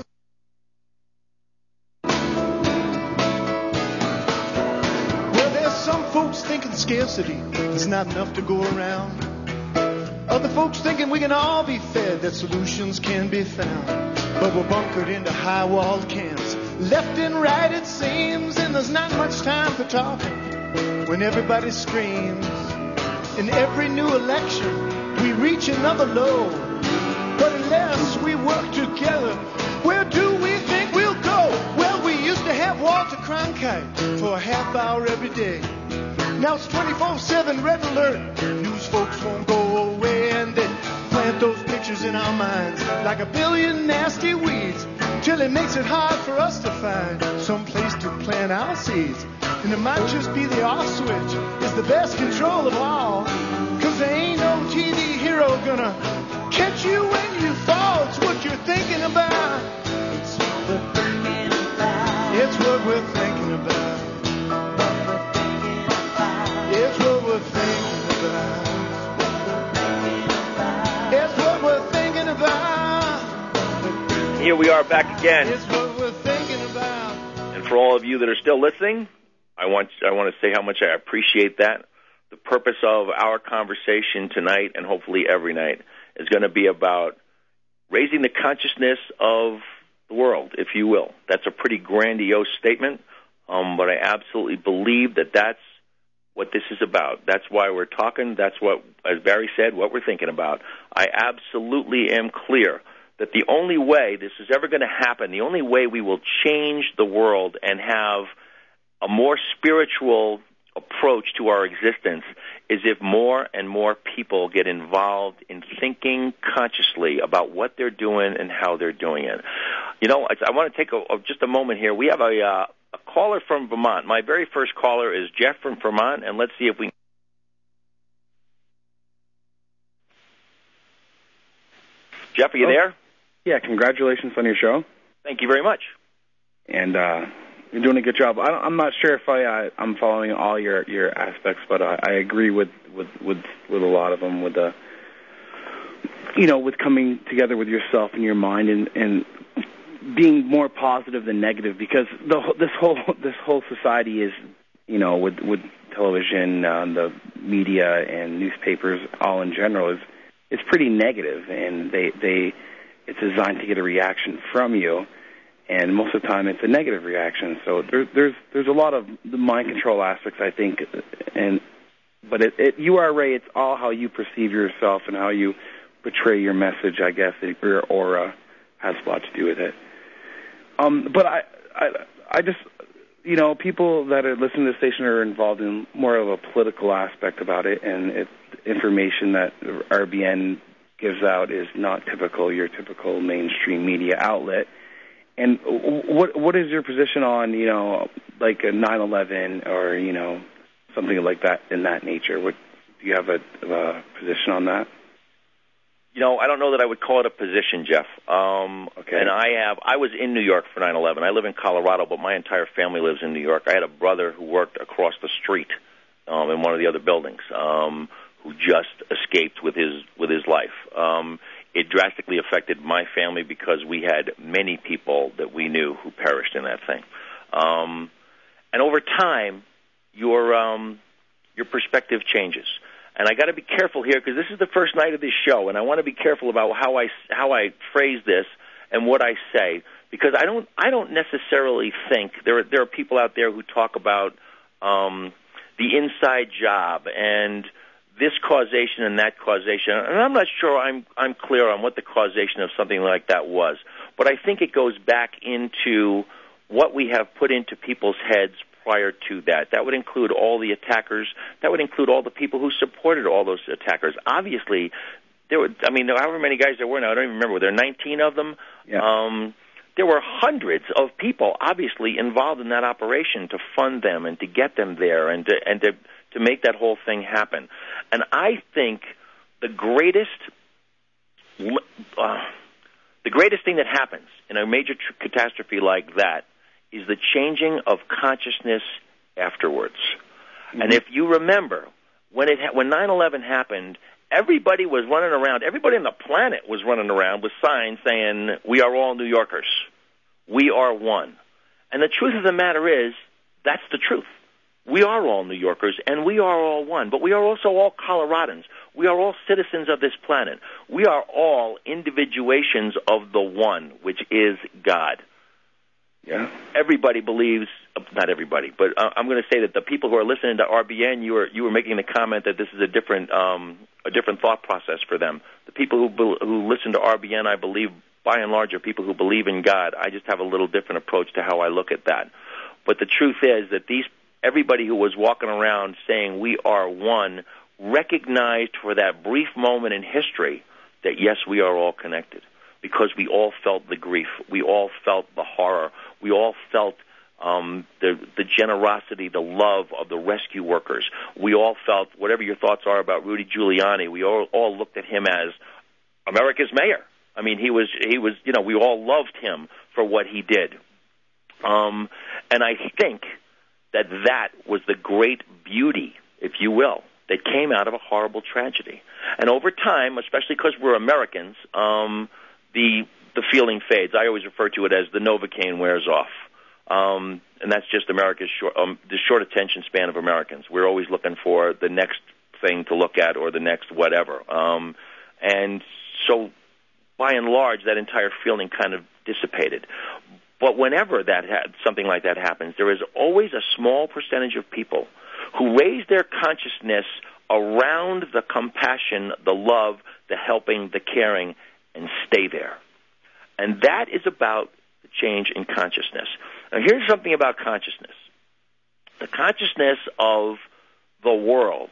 [SPEAKER 3] Thinking scarcity, there's not enough to go around. Other folks thinking we can all be fed, that solutions can be found. But we're bunkered into high-walled camps, left and right it seems, and there's not much time for talking when everybody screams. In every new election, we reach another low. But unless we work together, where do we think we'll go? Well, we used to have Walter Cronkite for a half hour every day. Now it's twenty-four seven red alert. News folks won't go away, and they plant those pictures in our minds like a billion nasty weeds, till it makes it hard for us to find some place to plant our seeds. And it might just be the off switch is the best control of all, 'cause there ain't no T V hero gonna catch you when you fall. It's what you're thinking about. It's what we're thinking about. It's what we're thinking about. It's what we're thinking about. It's what we're thinking about.
[SPEAKER 9] Here we are back again.
[SPEAKER 3] It's what we're thinking about.
[SPEAKER 9] And for all of you that are still listening, I want I want to say how much I appreciate that. The purpose of our conversation tonight, and hopefully every night, is going to be about raising the consciousness of the world, if you will. That's a pretty grandiose statement, um, but I absolutely believe that that's what this is about. That's why we're talking. That's what, as Barry said, what we're thinking about. I absolutely am clear that the only way this is ever going to happen, the only way we will change the world and have a more spiritual approach to our existence is if more and more people get involved in thinking consciously about what they're doing and how they're doing it. You know, I, I want to take a, just a moment here. We have a, uh, a caller from Vermont. My very first caller is Jeff from Vermont, and let's see if we can. Jeff, are you oh. there?
[SPEAKER 15] Yeah, congratulations on your show.
[SPEAKER 9] Thank you very much.
[SPEAKER 15] And uh, you're doing a good job. I don't, I'm not sure if I, I, I'm following all your, your aspects, but I, I agree with, with, with, with a lot of them, with the, you know, with coming together with yourself and your mind and, and being more positive than negative, because the, this whole this whole society is, you know, with, with television, uh, the media, and newspapers all in general is is pretty negative, and they they it's designed to get a reaction from you, and most of the time it's a negative reaction. So there, there's there's a lot of the mind control aspects, I think, and but it, it, you are Ray. It's all how you perceive yourself and how you portray your message, I guess, your aura has a lot to do with it. Um, but I, I, I just, you know, people that are listening to the station are involved in more of a political aspect about it, and it, information that R B N gives out is not typical, your typical mainstream media outlet. And what what is your position on, you know, like a nine eleven or, you know, something like that in that nature? What, do you have a, a position on that?
[SPEAKER 9] You know, I don't know that I would call it a position, Jeff. Um, okay. And I have, I was in New York for nine eleven. I live in Colorado, but my entire family lives in New York. I had a brother who worked across the street um, in one of the other buildings um, who just escaped with his with his life. Um, it drastically affected my family because we had many people that we knew who perished in that thing. Um, and over time, your um, your perspective changes. And I got to be careful here because this is the first night of this show, and I want to be careful about how I how I phrase this and what I say, because I don't I don't necessarily think there are, there are people out there who talk about um, the inside job and this causation and that causation, and I'm not sure I'm I'm clear on what the causation of something like that was, but I think it goes back into what we have put into people's heads prior to that. That would include all the attackers. That would include all the people who supported all those attackers. Obviously, there were, I mean, however many guys there were now, I don't even remember. Were there nineteen of them?
[SPEAKER 15] Yeah.
[SPEAKER 9] Um, there were hundreds of people, obviously, involved in that operation to fund them and to get them there and to, and to, to make that whole thing happen. And I think the greatest, uh, the greatest thing that happens in a major tr- catastrophe like that is the changing of consciousness afterwards. Mm-hmm. And if you remember, when it ha- when nine eleven happened, everybody was running around, everybody on the planet was running around with signs saying, "We are all New Yorkers. We are one." And the truth of the matter is, that's the truth. We are all New Yorkers, and we are all one. But we are also all Coloradans. We are all citizens of this planet. We are all individuations of the one, which is God.
[SPEAKER 15] Yeah.
[SPEAKER 9] Everybody believes, not everybody, but uh, I'm going to say that the people who are listening to R B N, you were you were making the comment that this is a different um, a different thought process for them. The people who be, who listen to R B N, I believe, by and large, are people who believe in God. I just have a little different approach to how I look at that. But the truth is that these everybody who was walking around saying we are one recognized for that brief moment in history that yes, we are all connected. Because we all felt the grief, we all felt the horror, we all felt um, the the generosity, the love of the rescue workers. We all felt, whatever your thoughts are about Rudy Giuliani, we all, all looked at him as America's mayor. I mean, he was he was you know we all loved him for what he did. Um, and I think that that was the great beauty, if you will, that came out of a horrible tragedy. And over time, especially because we're Americans, um, the the feeling fades. I always refer to it as the Novocaine wears off. Um, and that's just America's short, um, the short attention span of Americans. We're always looking for the next thing to look at or the next whatever. Um, and so by and large, that entire feeling kind of dissipated. But whenever that ha- something like that happens, there is always a small percentage of people who raise their consciousness around the compassion, the love, the helping, the caring, and stay there. And that is about the change in consciousness. Now, here's something about consciousness. The consciousness of the world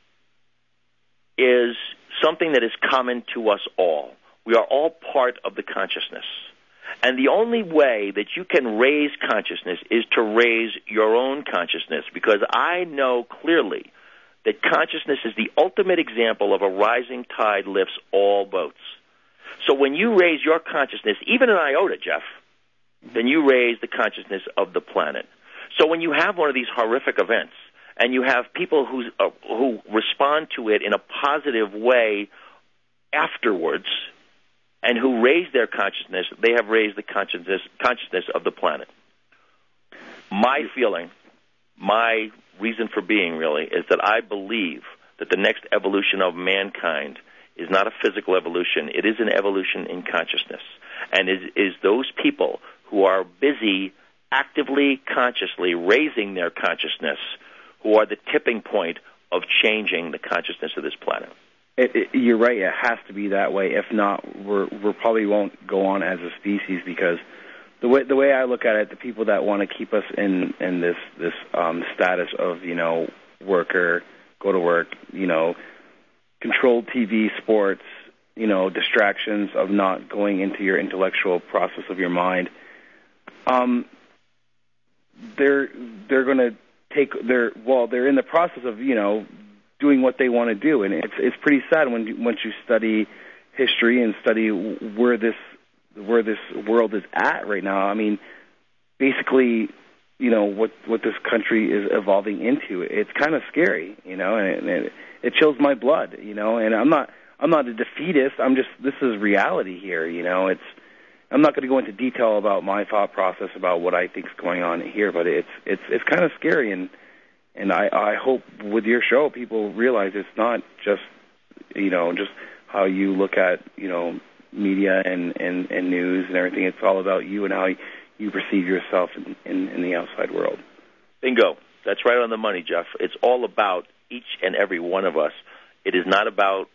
[SPEAKER 9] is something that is common to us all. We are all part of the consciousness. And the only way that you can raise consciousness is to raise your own consciousness, because I know clearly that consciousness is the ultimate example of a rising tide lifts all boats. So when you raise your consciousness, even an iota, Jeff, then you raise the consciousness of the planet. So when you have one of these horrific events, and you have people who uh, who respond to it in a positive way afterwards, and who raise their consciousness, they have raised the consciousness consciousness of the planet. My feeling, my reason for being really, is that I believe that the next evolution of mankind is not a physical evolution. It is an evolution in consciousness. And it is those people who are busy, actively, consciously raising their consciousness who are the tipping point of changing the consciousness of this planet.
[SPEAKER 15] It, it, you're right. It has to be that way. If not, we're we probably won't go on as a species, because the way the way I look at it, the people that want to keep us in in this this um, status of you know worker, go to work, you know, controlled T V, sports, you know, distractions of not going into your intellectual process of your mind. Um, they're they're going to take their well, they're in the process of you know. doing what they want to do, and it's it's pretty sad when you, once you study history and study where this where this world is at right now. I mean, basically, you know what what this country is evolving into. It's kind of scary, you know, and it, it chills my blood, you know. And I'm not I'm not a defeatist. I'm just this is reality here, you know. It's I'm not going to go into detail about my thought process about what I think is going on here, but it's it's it's kind of scary. And And I, I hope with your show people realize it's not just, you know, just how you look at, you know, media and, and, and news and everything. It's all about you and how you perceive yourself in, in, in the outside world.
[SPEAKER 9] Bingo. That's right on the money, Jeff. It's all about each and every one of us. It is not about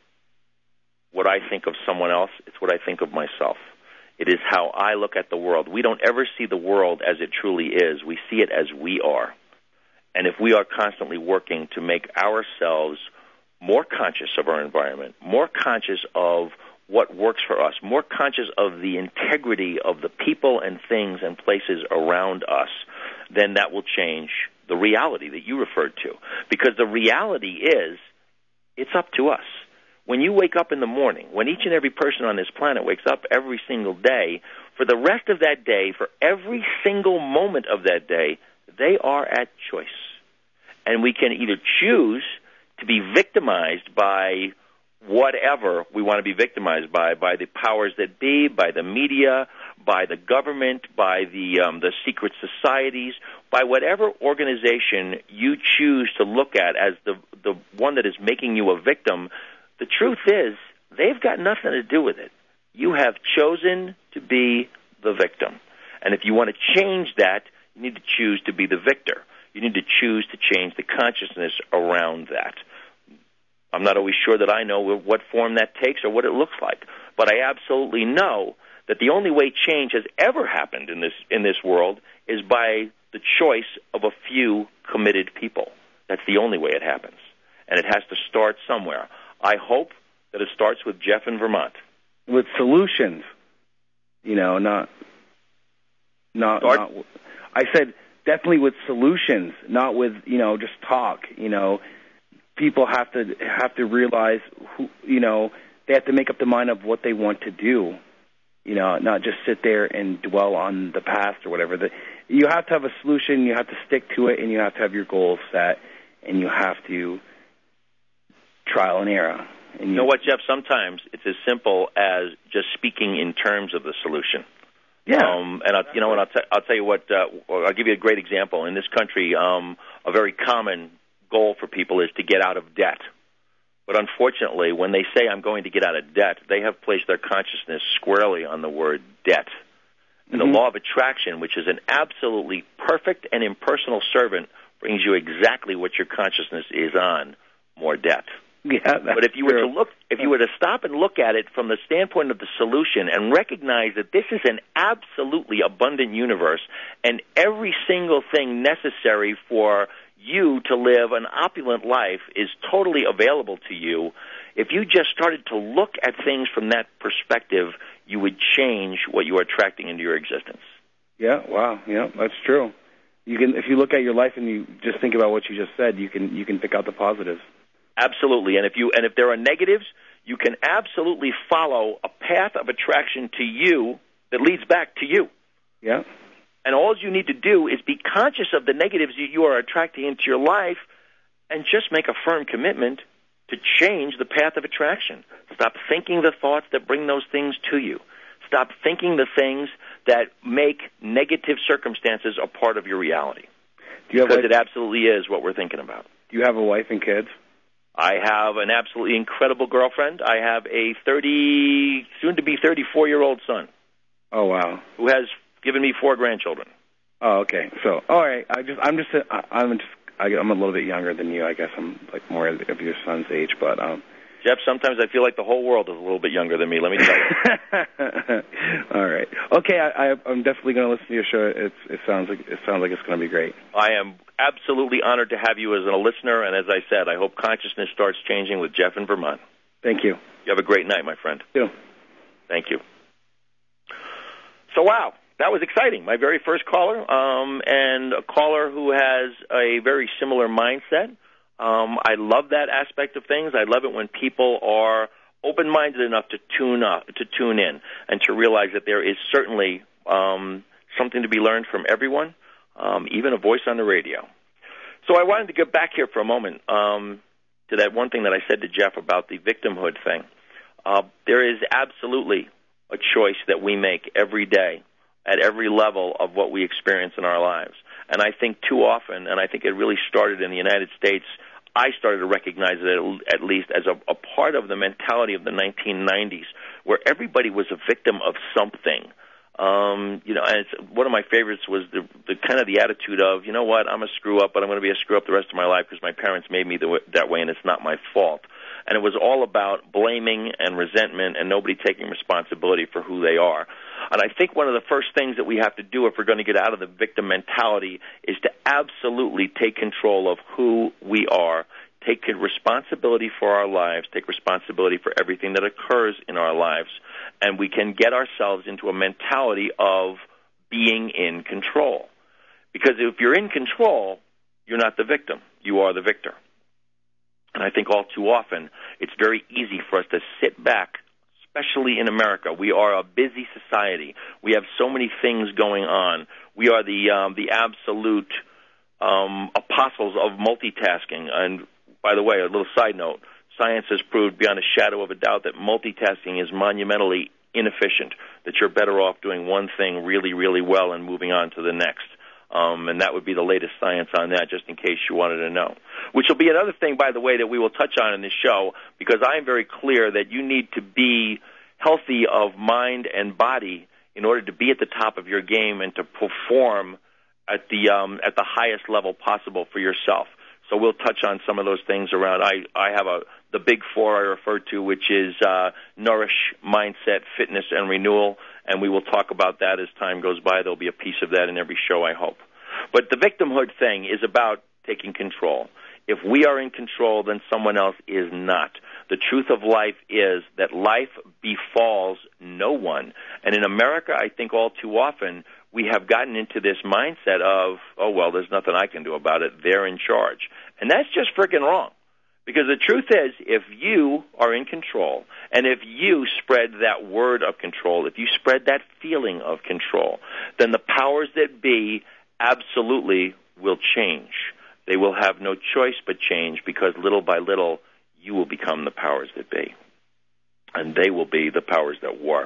[SPEAKER 9] what I think of someone else. It's what I think of myself. It is how I look at the world. We don't ever see the world as it truly is. We see it as we are. And if we are constantly working to make ourselves more conscious of our environment, more conscious of what works for us, more conscious of the integrity of the people and things and places around us, then that will change the reality that you referred to. Because the reality is, it's up to us. When you wake up in the morning, when each and every person on this planet wakes up every single day, for the rest of that day, for every single moment of that day, they are at choice. And we can either choose to be victimized by whatever we want to be victimized by, by the powers that be, by the media, by the government, by the um, the secret societies, by whatever organization you choose to look at as the the one that is making you a victim. The truth is, they've got nothing to do with it. You have chosen to be the victim. And if you want to change that, you need to choose to be the victor. You need to choose to change the consciousness around that. I'm not always sure that I know what form that takes or what it looks like, but I absolutely know that the only way change has ever happened in this in this world is by the choice of a few committed people. That's the only way it happens, and it has to start somewhere. I hope that it starts with Jeff in Vermont.
[SPEAKER 15] With solutions, you know, not not. not I said definitely with solutions, not with, you know, just talk. You know, people have to have to realize who, you know, they have to make up their mind of what they want to do. You know, not just sit there and dwell on the past or whatever. The, you have to have a solution. You have to stick to it, and you have to have your goals set, and you have to trial and error. And you,
[SPEAKER 9] you know what, Jeff? Sometimes it's as simple as just speaking in terms of the solution.
[SPEAKER 15] Yeah.
[SPEAKER 9] Um, and I'll, you know, and I'll, t- I'll tell you what. Uh, I'll give you a great example. In this country, um, a very common goal for people is to get out of debt. But unfortunately, when they say I'm going to get out of debt, they have placed their consciousness squarely on the word debt. And
[SPEAKER 15] Mm-hmm.
[SPEAKER 9] the law of attraction, which is an absolutely perfect and impersonal servant, brings you exactly what your consciousness is on, more debt.
[SPEAKER 15] Yeah, that's
[SPEAKER 9] But if you
[SPEAKER 15] true.
[SPEAKER 9] were to look, if you were to stop and look at it from the standpoint of the solution and recognize that this is an absolutely abundant universe, and every single thing necessary for you to live an opulent life is totally available to you, if you just started to look at things from that perspective, you would change what you are attracting into your existence.
[SPEAKER 15] Yeah, wow, yeah, that's true. You can, if you look at your life and you just think about what you just said, you can you can pick out the positives.
[SPEAKER 9] Absolutely, and if you and if there are negatives, you can absolutely follow a path of attraction to you that leads back to you.
[SPEAKER 15] Yeah.
[SPEAKER 9] And all you need to do is be conscious of the negatives that you are attracting into your life, and just make a firm commitment to change the path of attraction. Stop thinking the thoughts that bring those things to you. Stop thinking the things that make negative circumstances a part of your reality.
[SPEAKER 15] Do you have
[SPEAKER 9] because
[SPEAKER 15] wife,
[SPEAKER 9] it absolutely is what we're thinking about.
[SPEAKER 15] Do you have a wife and kids?
[SPEAKER 9] I have an absolutely incredible girlfriend. I have a thirty, soon to be thirty-four-year-old son.
[SPEAKER 15] Oh wow!
[SPEAKER 9] Who has given me four grandchildren.
[SPEAKER 15] Oh, okay. So, all right. I just, I'm just, I, I'm just, I, I'm a little bit younger than you. I guess I'm like more of your son's age, but um.
[SPEAKER 9] Jeff, sometimes I feel like the whole world is a little bit younger than me. Let me tell you.
[SPEAKER 15] All right. Okay, I, I, I'm definitely going to listen to your show. It's, it sounds like it sounds like it's going to be great.
[SPEAKER 9] I am absolutely honored to have you as a listener, and as I said, I hope consciousness starts changing with Jeff in Vermont.
[SPEAKER 15] Thank you.
[SPEAKER 9] You have a great night, my friend.
[SPEAKER 15] You.
[SPEAKER 9] Thank you. So, wow, that was exciting. My very first caller, um, and a caller who has a very similar mindset. Um, I love that aspect of things. I love it when people are open-minded enough to tune up, to tune in, and to realize that there is certainly um, something to be learned from everyone, um, even a voice on the radio. So I wanted to get back here for a moment um, to that one thing that I said to Jeff about the victimhood thing. Uh, there is absolutely a choice that we make every day at every level of what we experience in our lives. And I think too often, and I think it really started in the United States, I started to recognize it at least as a, a part of the mentality of the nineteen nineties, where everybody was a victim of something. Um, you know, and it's, one of my favorites was the, the kind of the attitude of, you know what, I'm a screw-up, but I'm going to be a screw-up the rest of my life because my parents made me the, that way, and it's not my fault. And it was all about blaming and resentment and nobody taking responsibility for who they are. And I think one of the first things that we have to do if we're going to get out of the victim mentality is to absolutely take control of who we are, take responsibility for our lives, take responsibility for everything that occurs in our lives, and we can get ourselves into a mentality of being in control. Because if you're in control, you're not the victim. You are the victor. And I think all too often it's very easy for us to sit back, especially in America. We are a busy society. We have so many things going on. We are the um, the absolute um, apostles of multitasking. And by the way, a little side note, science has proved beyond a shadow of a doubt that multitasking is monumentally inefficient, that you're better off doing one thing really, really well and moving on to the next. Um, and that would be the latest science on that, just in case you wanted to know. Which will be another thing, by the way, that we will touch on in this show, because I am very clear that you need to be healthy of mind and body in order to be at the top of your game and to perform at the um, at the highest level possible for yourself. So we'll touch on some of those things around. I, I have a the big four I refer to, which is uh, nourish, mindset, fitness, and renewal. And we will talk about that as time goes by. There'll be a piece of that in every show, I hope. But the victimhood thing is about taking control. If we are in control, then someone else is not. The truth of life is that life befalls no one. And in America, I think all too often, we have gotten into this mindset of, oh, well, there's nothing I can do about it. They're in charge. And that's just freaking wrong. Because the truth is, if you are in control, and if you spread that word of control, if you spread that feeling of control, then the powers that be absolutely will change. They will have no choice but change, because little by little, you will become the powers that be. And they will be the powers that were.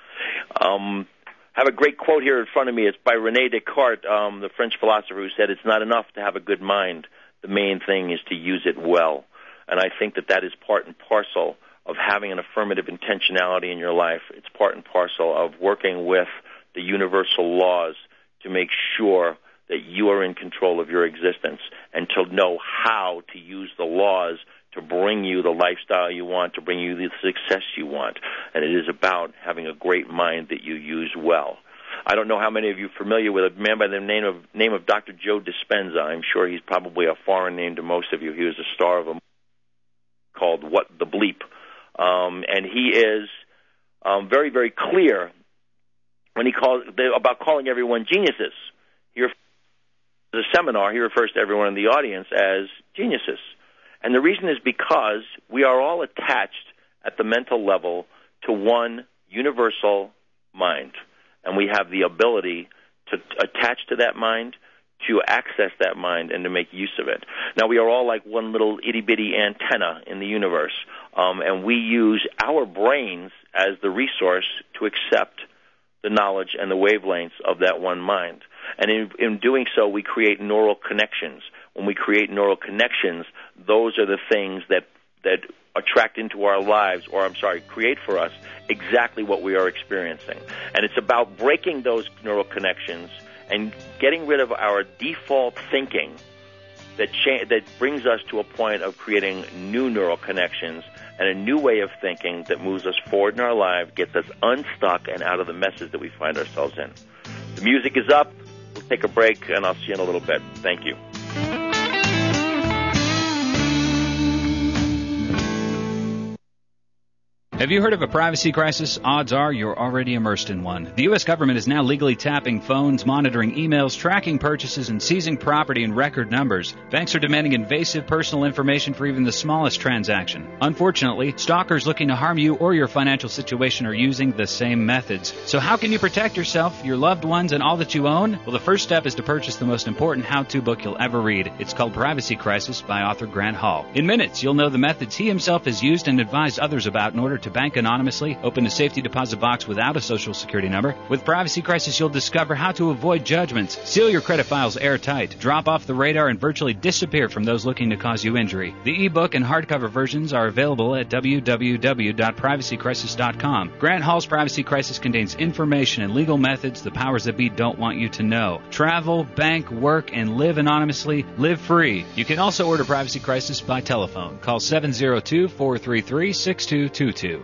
[SPEAKER 9] Um, I have a great quote here in front of me. It's by René Descartes, um, the French philosopher, who said, it's not enough to have a good mind. The main thing is to use it well. And I think that that is part and parcel of having an affirmative intentionality in your life. It's part and parcel of working with the universal laws to make sure that you are in control of your existence and to know how to use the laws to bring you the lifestyle you want, to bring you the success you want. And it is about having a great mind that you use well. I don't know how many of you are familiar with a man by the name of name of Doctor Joe Dispenza. I'm sure he's probably a foreign name to most of you. He was a star of a movie called What the Bleep. Um, and he is um, very, very clear when he calls about calling everyone geniuses. He refers to the seminar, he refers to everyone in the audience as geniuses. And the reason is because we are all attached at the mental level to one universal mind. And we have the ability to attach to that mind, to access that mind, and to make use of it. Now, we are all like one little itty-bitty antenna in the universe, um, and we use our brains as the resource to accept the knowledge and the wavelengths of that one mind. And in, in doing so, we create neural connections. When we create neural connections, those are the things that that attract into our lives, or I'm sorry, create for us exactly what we are experiencing. And it's about breaking those neural connections and getting rid of our default thinking that cha- that brings us to a point of creating new neural connections and a new way of thinking that moves us forward in our life, gets us unstuck and out of the messes that we find ourselves in. The music is up. We'll take a break, and I'll see you in a little bit. Thank you.
[SPEAKER 10] Have you heard of a privacy crisis? Odds are you're already immersed in one. The U S government is now legally tapping phones, monitoring emails, tracking purchases, and seizing property in record numbers. Banks are demanding invasive personal information for even the smallest transaction. Unfortunately, stalkers looking to harm you or your financial situation are using the same methods. So how can you protect yourself, your loved ones, and all that you own? Well, the first step is to purchase the most important how-to book you'll ever read. It's called Privacy Crisis by author Grant Hall. In minutes, you'll know the methods he himself has used and advised others about in order to bank anonymously, open a safety deposit box without a social security number. With Privacy Crisis, you'll discover how to avoid judgments, seal your credit files airtight, drop off the radar, and virtually disappear from those looking to cause you injury. The ebook and hardcover versions are available at w w w dot privacy crisis dot com. Grant Hall's Privacy Crisis contains information and legal methods the powers that be don't want you to know. Travel, bank, work, and live anonymously. Live free. You can also order Privacy Crisis by telephone. Call seven zero two, four three three, six two two two.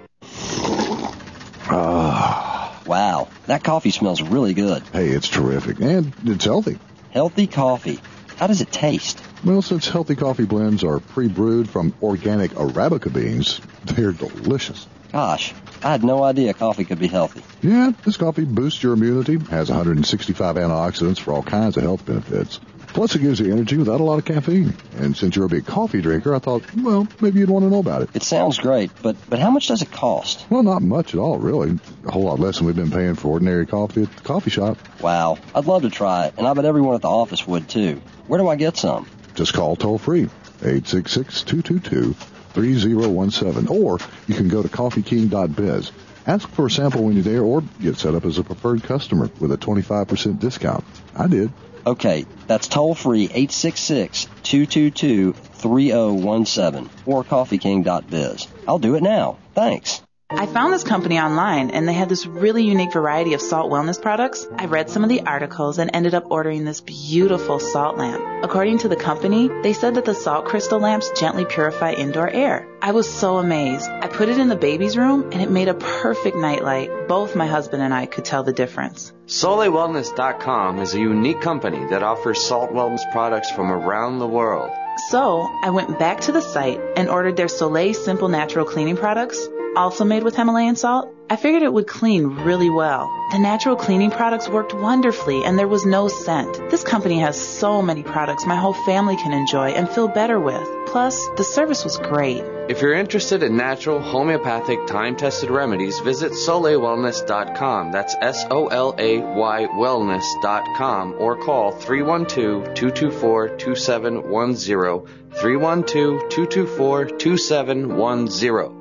[SPEAKER 2] Oh, wow. That coffee smells really good.
[SPEAKER 5] Hey, it's terrific. And it's healthy.
[SPEAKER 2] Healthy coffee. How does it taste?
[SPEAKER 5] Well, since healthy coffee blends are pre-brewed from organic Arabica beans, they're delicious.
[SPEAKER 2] Gosh, I had no idea coffee could be healthy.
[SPEAKER 5] Yeah, this coffee boosts your immunity, has one hundred sixty-five antioxidants for all kinds of health benefits. Plus, it gives you energy without a lot of caffeine. And since you're a big coffee drinker, I thought, well, maybe you'd want to know about it.
[SPEAKER 2] It sounds great, but, but how much does it cost?
[SPEAKER 5] Well, not much at all, really. A whole lot less than we've been paying for ordinary coffee at the coffee shop.
[SPEAKER 2] Wow. I'd love to try it, and I bet everyone at the office would, too. Where do I get some?
[SPEAKER 5] Just call toll-free, eight six six, two two two, three zero one seven. Or you can go to coffee king dot biz. Ask for a sample when you're there, or get set up as a preferred customer with a twenty-five percent discount. I did.
[SPEAKER 2] Okay, that's toll-free, eight six six, two two two, three zero one seven, or coffee king dot biz. I'll do it now. Thanks.
[SPEAKER 6] I found this company online, and they had this really unique variety of salt wellness products. I read some of the articles and ended up ordering this beautiful salt lamp. According to the company, they said that the salt crystal lamps gently purify indoor air. I was so amazed. I put it in the baby's room, and it made a perfect nightlight. Both my husband and I could tell the difference.
[SPEAKER 7] Soleil Wellness dot com is a unique company that offers salt wellness products from around the world.
[SPEAKER 6] So, I went back to the site and ordered their Soleil Simple Natural Cleaning products, also made with Himalayan salt. I figured it would clean really well. The natural cleaning products worked wonderfully, and there was no scent. This company has so many products my whole family can enjoy and feel better with. Plus, the service was great.
[SPEAKER 7] If you're interested in natural, homeopathic, time-tested remedies, visit Soleil Wellness dot com. That's S O L A Y wellness dot com, or call three one two, two two four, two seven one zero, three one two, two two four, two seven one zero.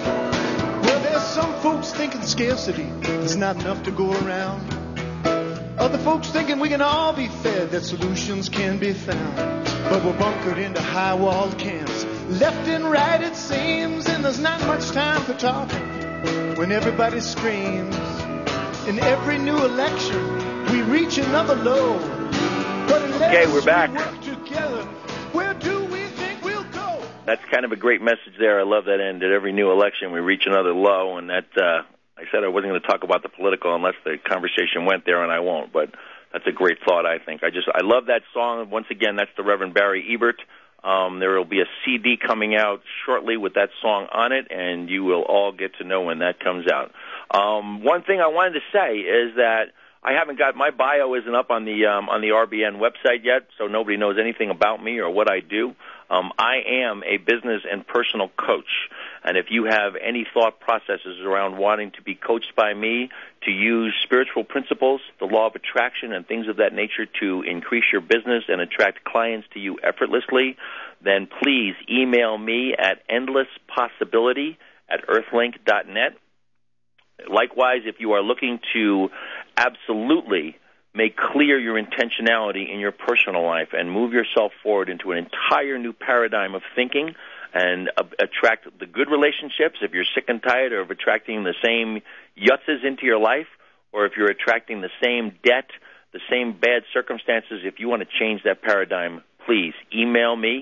[SPEAKER 3] Well, there's some folks thinking scarcity, there's not enough to go around. Other folks thinking we can all be fed, that solutions can be found. But we're bunkered into high-walled camps, left and right it seems, and there's not much time for talking when everybody screams. In every new election, we reach another low. But
[SPEAKER 9] okay, we're back.
[SPEAKER 3] We work together, where do we think we'll go?
[SPEAKER 9] That's kind of a great message there. I love that end. At every new election, we reach another low, and that... Uh, I said I wasn't going to talk about the political unless the conversation went there, and I won't. But that's a great thought, I think. I just I love that song. Once again, that's the Reverend Barry Ebert. Um, there will be a C D coming out shortly with that song on it, and you will all get to know when that comes out. Um, one thing I wanted to say is that I haven't got my bio isn't up on the um, on the R B N website yet, so nobody knows anything about me or what I do. Um, I am a business and personal coach, and if you have any thought processes around wanting to be coached by me to use spiritual principles, the law of attraction, and things of that nature to increase your business and attract clients to you effortlessly, then please email me at endlesspossibility at earthlink dot net. Likewise, if you are looking to absolutely make clear your intentionality in your personal life and move yourself forward into an entire new paradigm of thinking and uh, attract the good relationships, if you're sick and tired of attracting the same yutzes into your life, or if you're attracting the same debt, the same bad circumstances, if you want to change that paradigm, please email me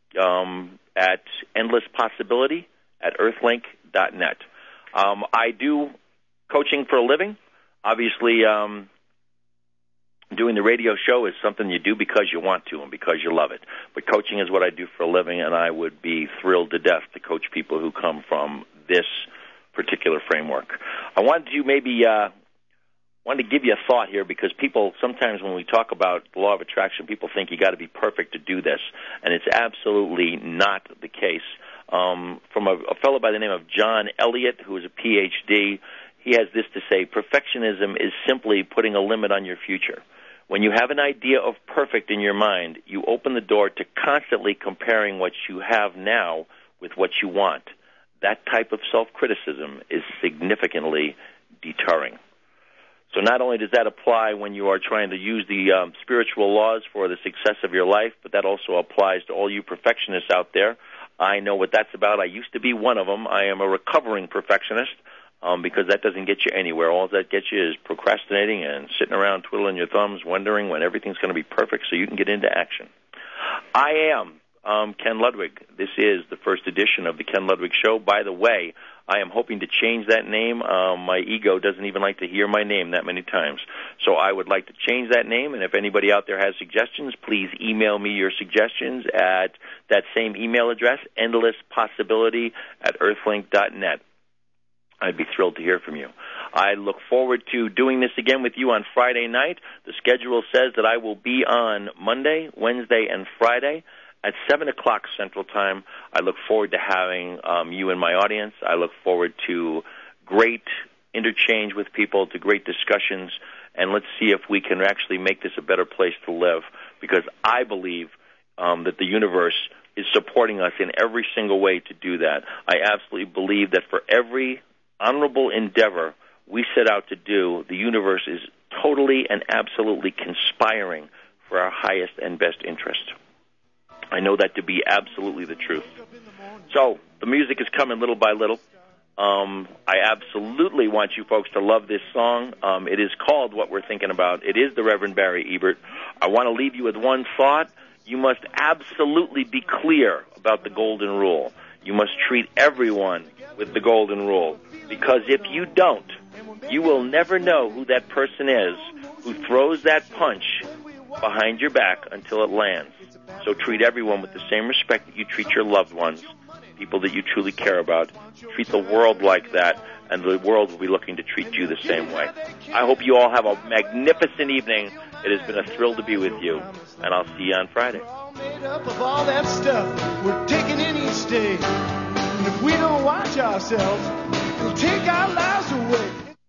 [SPEAKER 9] um, at endlesspossibility at earthlink dot net. Um, I do coaching for a living. Obviously, um, doing the radio show is something you do because you want to and because you love it. But coaching is what I do for a living, and I would be thrilled to death to coach people who come from this particular framework. I wanted to maybe uh, wanted to give you a thought here, because people sometimes when we talk about the law of attraction, people think you got to be perfect to do this, and it's absolutely not the case. Um, from a, a fellow by the name of John Elliott, who is a P H D, he has this to say: perfectionism is simply putting a limit on your future. When you have an idea of perfect in your mind, you open the door to constantly comparing what you have now with what you want. That type of self-criticism is significantly deterring. So not only does that apply when you are trying to use the um, spiritual laws for the success of your life, but that also applies to all you perfectionists out there. I know what that's about. I used to be one of them. I am a recovering perfectionist. Um, because that doesn't get you anywhere. All that gets you is procrastinating and sitting around twiddling your thumbs, wondering when everything's going to be perfect so you can get into action. I am um, Ken Ludwig. This is the first edition of the Ken Ludwig Show. By the way, I am hoping to change that name. Um, my ego doesn't even like to hear my name that many times. So I would like to change that name, and if anybody out there has suggestions, please email me your suggestions at that same email address, endlesspossibility at earthlink dot net. I'd be thrilled to hear from you. I look forward to doing this again with you on Friday night. The schedule says that I will be on Monday, Wednesday, and Friday at seven o'clock Central Time. I look forward to having um, you in my audience. I look forward to great interchange with people, to great discussions, and let's see if we can actually make this a better place to live, because I believe um, that the universe is supporting us in every single way to do that. I absolutely believe that for every honorable endeavor we set out to do, the universe is totally and absolutely conspiring for our highest and best interest. I know that to be absolutely the truth. So the music is coming little by little. Um, I absolutely want you folks to love this song. Um, it is called What We're Thinking About. It is the Reverend Barry Ebert. I want to leave you with one thought. You must absolutely be clear about the golden rule. You must treat everyone with the golden rule, because if you don't, you will never know who that person is who throws that punch behind your back until it lands. So treat everyone with the same respect that you treat your loved ones, people that you truly care about. Treat the world like that, and the world will be looking to treat you the same way. I hope you all have a magnificent evening. It has been a thrill to be with you, and I'll see you on Friday.
[SPEAKER 3] Made up of all that stuff we're taking in each day. And if we don't watch ourselves, we'll take our lives